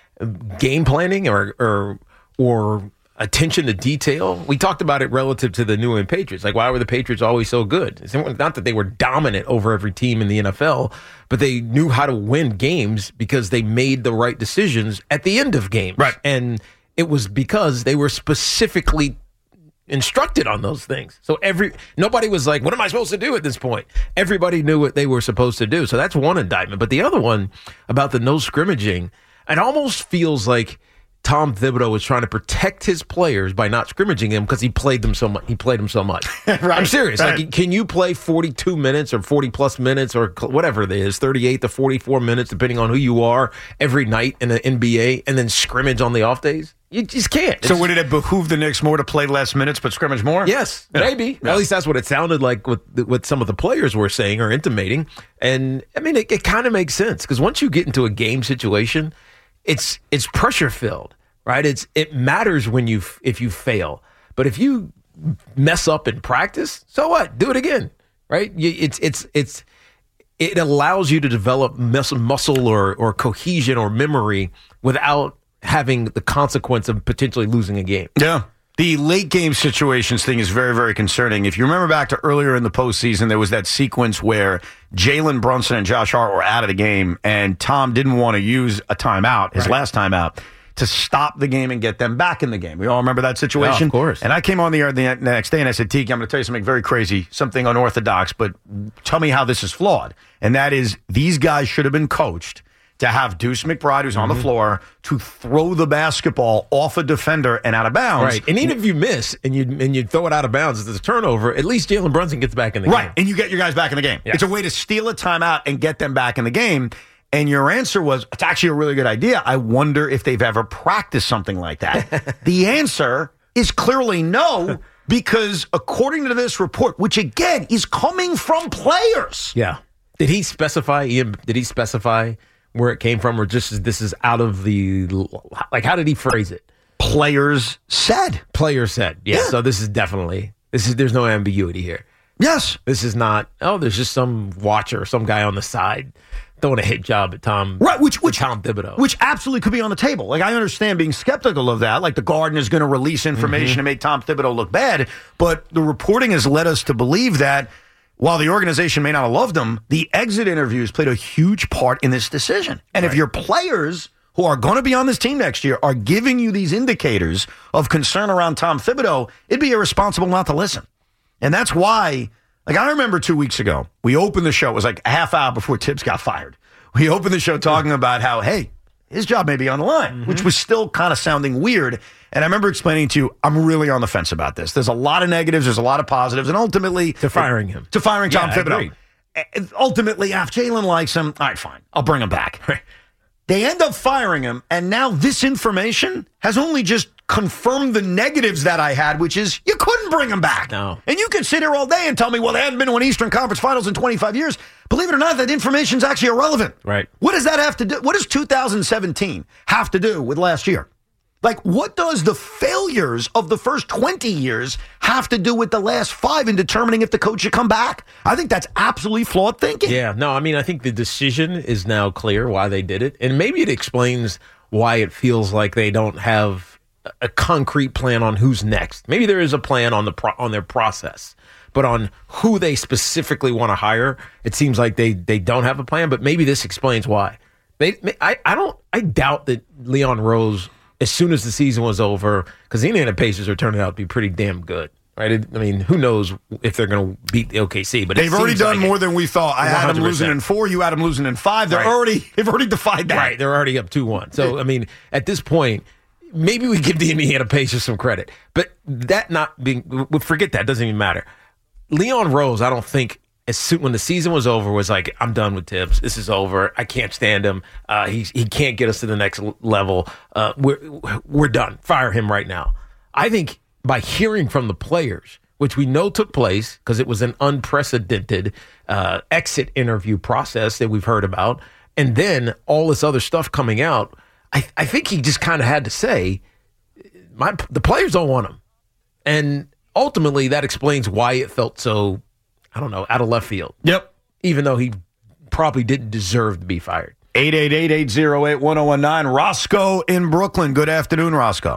planning or attention to detail. We talked about it relative to the New England Patriots. Like, why were the Patriots always so good? It's not that they were dominant over every team in the NFL, but they knew how to win games because they made the right decisions at the end of games. Right. And it was because they were specifically instructed on those things. So nobody was like, what am I supposed to do at this point? Everybody knew what they were supposed to do. So that's one indictment. But the other one about the no scrimmaging, it almost feels like Tom Thibodeau was trying to protect his players by not scrimmaging them because he played them so much. Right. I'm serious. Right. Like, can you play 42 minutes or 40 plus minutes or whatever it is, 38 to 44 minutes, depending on who you are, every night in the NBA, and then scrimmage on the off days? You just can't. So would it behoove the Knicks more to play less minutes but scrimmage more? Yes, maybe. Yeah. At least that's what it sounded like what some of the players were saying or intimating. And, I mean, it kind of makes sense because once you get into a game situation, it's pressure-filled, right? It matters if you fail. But if you mess up in practice, so what? Do it again, right? It allows you to develop muscle or cohesion or memory without having the consequence of potentially losing a game. Yeah. The late game situations thing is very, very concerning. If you remember back to earlier in the postseason, there was that sequence where Jalen Brunson and Josh Hart were out of the game, and Tom didn't want to use a timeout, his last timeout, to stop the game and get them back in the game. We all remember that situation? Yeah, of course. And I came on the air the next day and I said, Tiki, I'm going to tell you something very crazy, something unorthodox, but tell me how this is flawed. And that is, these guys should have been coached to have Deuce McBride, who's on the floor, to throw the basketball off a defender and out of bounds. Right. And even if you miss and you throw it out of bounds as a turnover, at least Jalen Brunson gets back in the game. Right. And you get your guys back in the game. Yes. It's a way to steal a timeout and get them back in the game. And your answer was, it's actually a really good idea. I wonder if they've ever practiced something like that. The answer is clearly no, because according to this report, which again is coming from players. Yeah. Did he specify, Ian, where it came from, or just this is out of the, like, how did he phrase it? Players said. Yeah. So this is definitely, there's no ambiguity here. Yes. This is not, there's just some watcher, some guy on the side throwing a hit job at Tom. Right, which Tom Thibodeau. Which absolutely could be on the table. Like, I understand being skeptical of that. Like, the Garden is going to release information to make Tom Thibodeau look bad. But the reporting has led us to believe that while the organization may not have loved him, the exit interviews played a huge part in this decision. And if your players who are going to be on this team next year are giving you these indicators of concern around Tom Thibodeau, it'd be irresponsible not to listen. And that's why, like, I remember 2 weeks ago, we opened the show. It was like a half hour before Tibbs got fired. We opened the show talking about how, hey, his job may be on the line, which was still kind of sounding weird. And I remember explaining to you, I'm really on the fence about this. There's a lot of negatives. There's a lot of positives. And ultimately, to firing him. To firing Tom Thibodeau. Agreed. Ultimately, if Jalen likes him, all right, fine. I'll bring him back. They end up firing him. And now this information has only just confirmed the negatives that I had, which is you couldn't bring him back. No. And you can sit here all day and tell me, well, they haven't been to an Eastern Conference Finals in 25 years. Believe it or not, that information is actually irrelevant. Right. What does that have to do? What does 2017 have to do with last year? Like, what does the failures of the first 20 years have to do with the last 5 in determining if the coach should come back? I think that's absolutely flawed thinking. Yeah, no, I mean, I think the decision is now clear why they did it. And maybe it explains why it feels like they don't have a concrete plan on who's next. Maybe there is a plan on their process, but on who they specifically want to hire, it seems like they don't have a plan. But maybe this explains why. I doubt that Leon Rose, as soon as the season was over, because the Indiana Pacers are turning out to be pretty damn good, right? I mean, who knows if they're going to beat the OKC? But they've already done more than we thought. I had them losing in 4. You had them losing in 5. They've already defied that. Right, they're already up 2-1. So I mean, at this point, maybe we give the Indiana Pacers some credit, but that not being, forget that, doesn't even matter. Leon Rose, I don't think, when the season was over, was like, I'm done with Tibbs. This is over. I can't stand him. He can't get us to the next level. We're done. Fire him right now. I think by hearing from the players, which we know took place because it was an unprecedented exit interview process that we've heard about, and then all this other stuff coming out, I think he just kind of had to say, the players don't want him. And ultimately, that explains why it felt so, I don't know, out of left field. Yep. Even though he probably didn't deserve to be fired. 888-808-1019. Roscoe in Brooklyn. Good afternoon, Roscoe.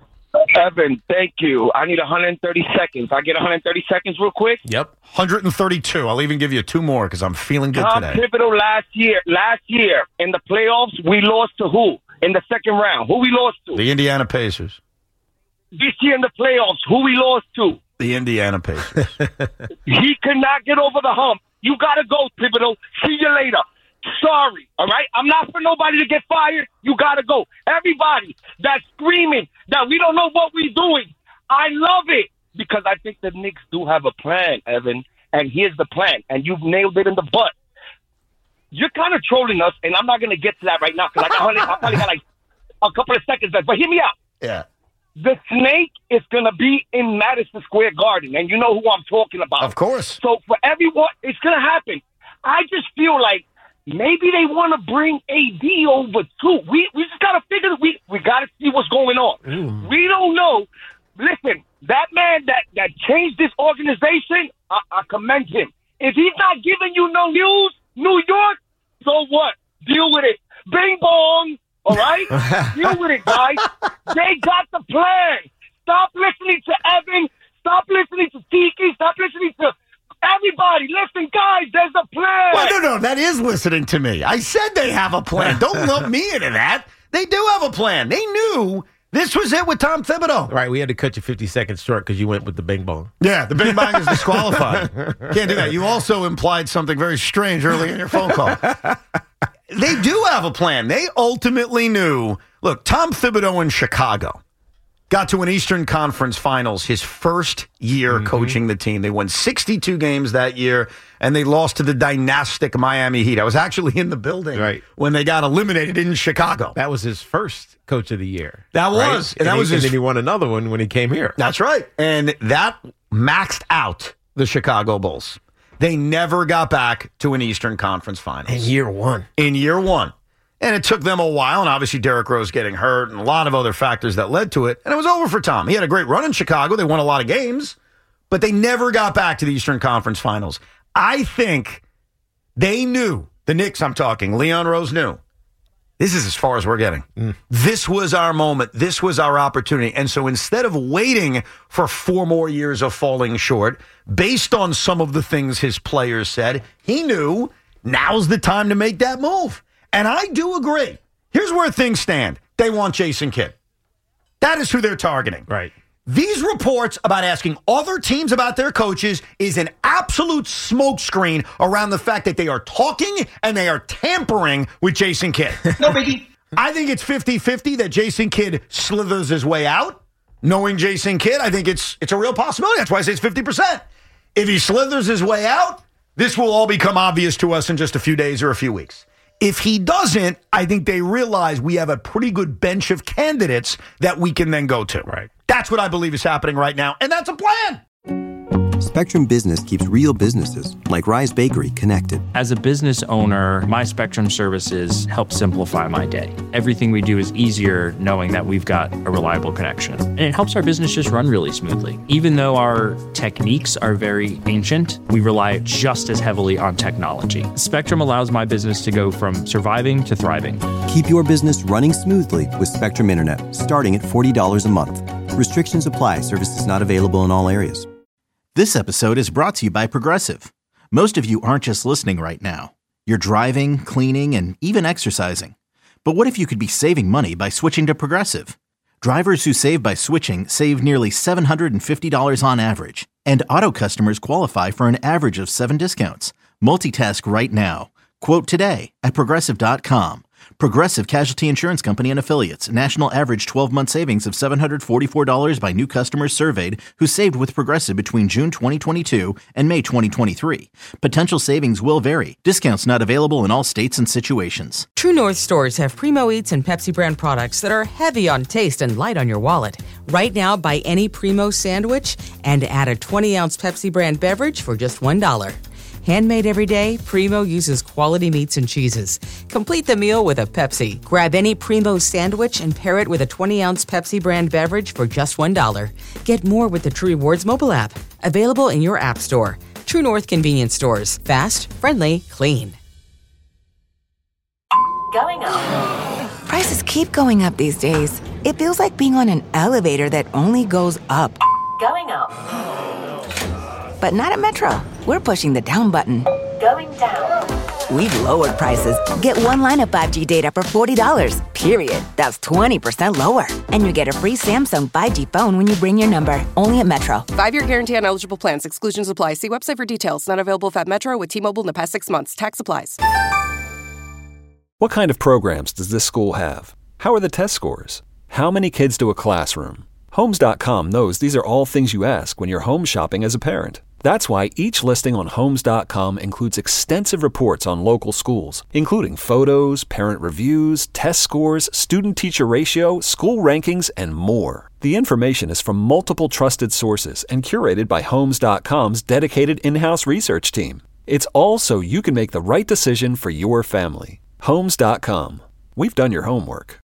Evan, thank you. I need 130 seconds. I get 130 seconds real quick? Yep. 132. I'll even give you 2 more because I'm feeling good today. Pivotal last year in the playoffs, we lost to who? In the second round. Who we lost to? The Indiana Pacers. This year in the playoffs, who we lost to? The Indiana Pacers. He could not get over the hump. You got to go, Pivotal. See you later. Sorry, all right? I'm not for nobody to get fired. You got to go. Everybody that's screaming that we don't know what we're doing, I love it because I think the Knicks do have a plan, Evan, and here's the plan, and you've nailed it in the butt. You're kind of trolling us, and I'm not going to get to that right now because I probably got like a couple of seconds left, but hear me out. Yeah. The snake is going to be in Madison Square Garden, and you know who I'm talking about. Of course. So for everyone, it's going to happen. I just feel like maybe they want to bring AD over too. We just got to figure we got to see what's going on. We don't know. Listen, that man that changed this organization, I commend him. If he's not giving you no news, New York, so what? Deal with it. Bing bong. All right? Deal with it, guys. They got the plan. Stop listening to Evan. Stop listening to Tiki. Stop listening to everybody. Listen, guys, there's a plan. Well, no, that is listening to me. I said they have a plan. Don't lump me into that. They do have a plan. They knew this was it with Tom Thibodeau. Right, we had to cut you 50 seconds short because you went with the bing bong. Yeah, the bing bong is disqualified. Can't do that. You also implied something very strange early in your phone call. They do have a plan. They ultimately knew. Look, Tom Thibodeau in Chicago got to an Eastern Conference Finals his first year coaching the team. They won 62 games that year, and they lost to the dynastic Miami Heat. I was actually in the building when they got eliminated in Chicago. That was his first coach of the year. That was. Right? And then he won another one when he came here. That's right. And that maxed out the Chicago Bulls. They never got back to an Eastern Conference Finals. In year one. And it took them a while, and obviously Derrick Rose getting hurt and a lot of other factors that led to it. And it was over for Tom. He had a great run in Chicago. They won a lot of games, but they never got back to the Eastern Conference Finals. I think they knew, the Knicks I'm talking, Leon Rose knew, this is as far as we're getting. This was our moment. This was our opportunity. And so instead of waiting for 4 more years of falling short, based on some of the things his players said, he knew now's the time to make that move. And I do agree. Here's where things stand. They want Jason Kidd. That is who they're targeting. Right. These reports about asking other teams about their coaches is an absolute smokescreen around the fact that they are talking and they are tampering with Jason Kidd. No biggie. I think it's 50-50 that Jason Kidd slithers his way out. Knowing Jason Kidd, I think it's a real possibility. That's why I say it's 50%. If he slithers his way out, this will all become obvious to us in just a few days or a few weeks. If he doesn't, I think they realize we have a pretty good bench of candidates that we can then go to. Right. That's what I believe is happening right now, and that's a plan. Spectrum Business keeps real businesses, like Rise Bakery, connected. As a business owner, my Spectrum services help simplify my day. Everything we do is easier knowing that we've got a reliable connection. And it helps our business just run really smoothly. Even though our techniques are very ancient, we rely just as heavily on technology. Spectrum allows my business to go from surviving to thriving. Keep your business running smoothly with Spectrum Internet, starting at $40 a month. Restrictions apply. Services not available in all areas. This episode is brought to you by Progressive. Most of you aren't just listening right now. You're driving, cleaning, and even exercising. But what if you could be saving money by switching to Progressive? Drivers who save by switching save nearly $750 on average. And auto customers qualify for an average of 7 discounts. Multitask right now. Quote today at Progressive.com. Progressive Casualty Insurance Company and Affiliates. National average 12-month savings of $744 by new customers surveyed who saved with Progressive between June 2022 and May 2023. Potential savings will vary. Discounts not available in all states and situations. True North stores have Primo Eats and Pepsi brand products that are heavy on taste and light on your wallet. Right now, buy any Primo sandwich and add a 20-ounce Pepsi brand beverage for just $1. Handmade every day, Primo uses quality meats and cheeses. Complete the meal with a Pepsi. Grab any Primo sandwich and pair it with a 20-ounce Pepsi brand beverage for just $1. Get more with the True Rewards mobile app. Available in your app store. True North convenience stores. Fast, friendly, clean. Going up. Prices keep going up these days. It feels like being on an elevator that only goes up. Going up. But not at Metro. We're pushing the down button. Going down. We've lowered prices. Get one line of 5G data for $40, period. That's 20% lower. And you get a free Samsung 5G phone when you bring your number. Only at Metro. 5-year guarantee on eligible plans. Exclusions apply. See website for details. Not available if at Metro with T-Mobile in the past 6 months. Tax applies. What kind of programs does this school have? How are the test scores? How many kids do a classroom? Homes.com knows these are all things you ask when you're home shopping as a parent. That's why each listing on Homes.com includes extensive reports on local schools, including photos, parent reviews, test scores, student-teacher ratio, school rankings, and more. The information is from multiple trusted sources and curated by Homes.com's dedicated in-house research team. It's all so you can make the right decision for your family. Homes.com. We've done your homework.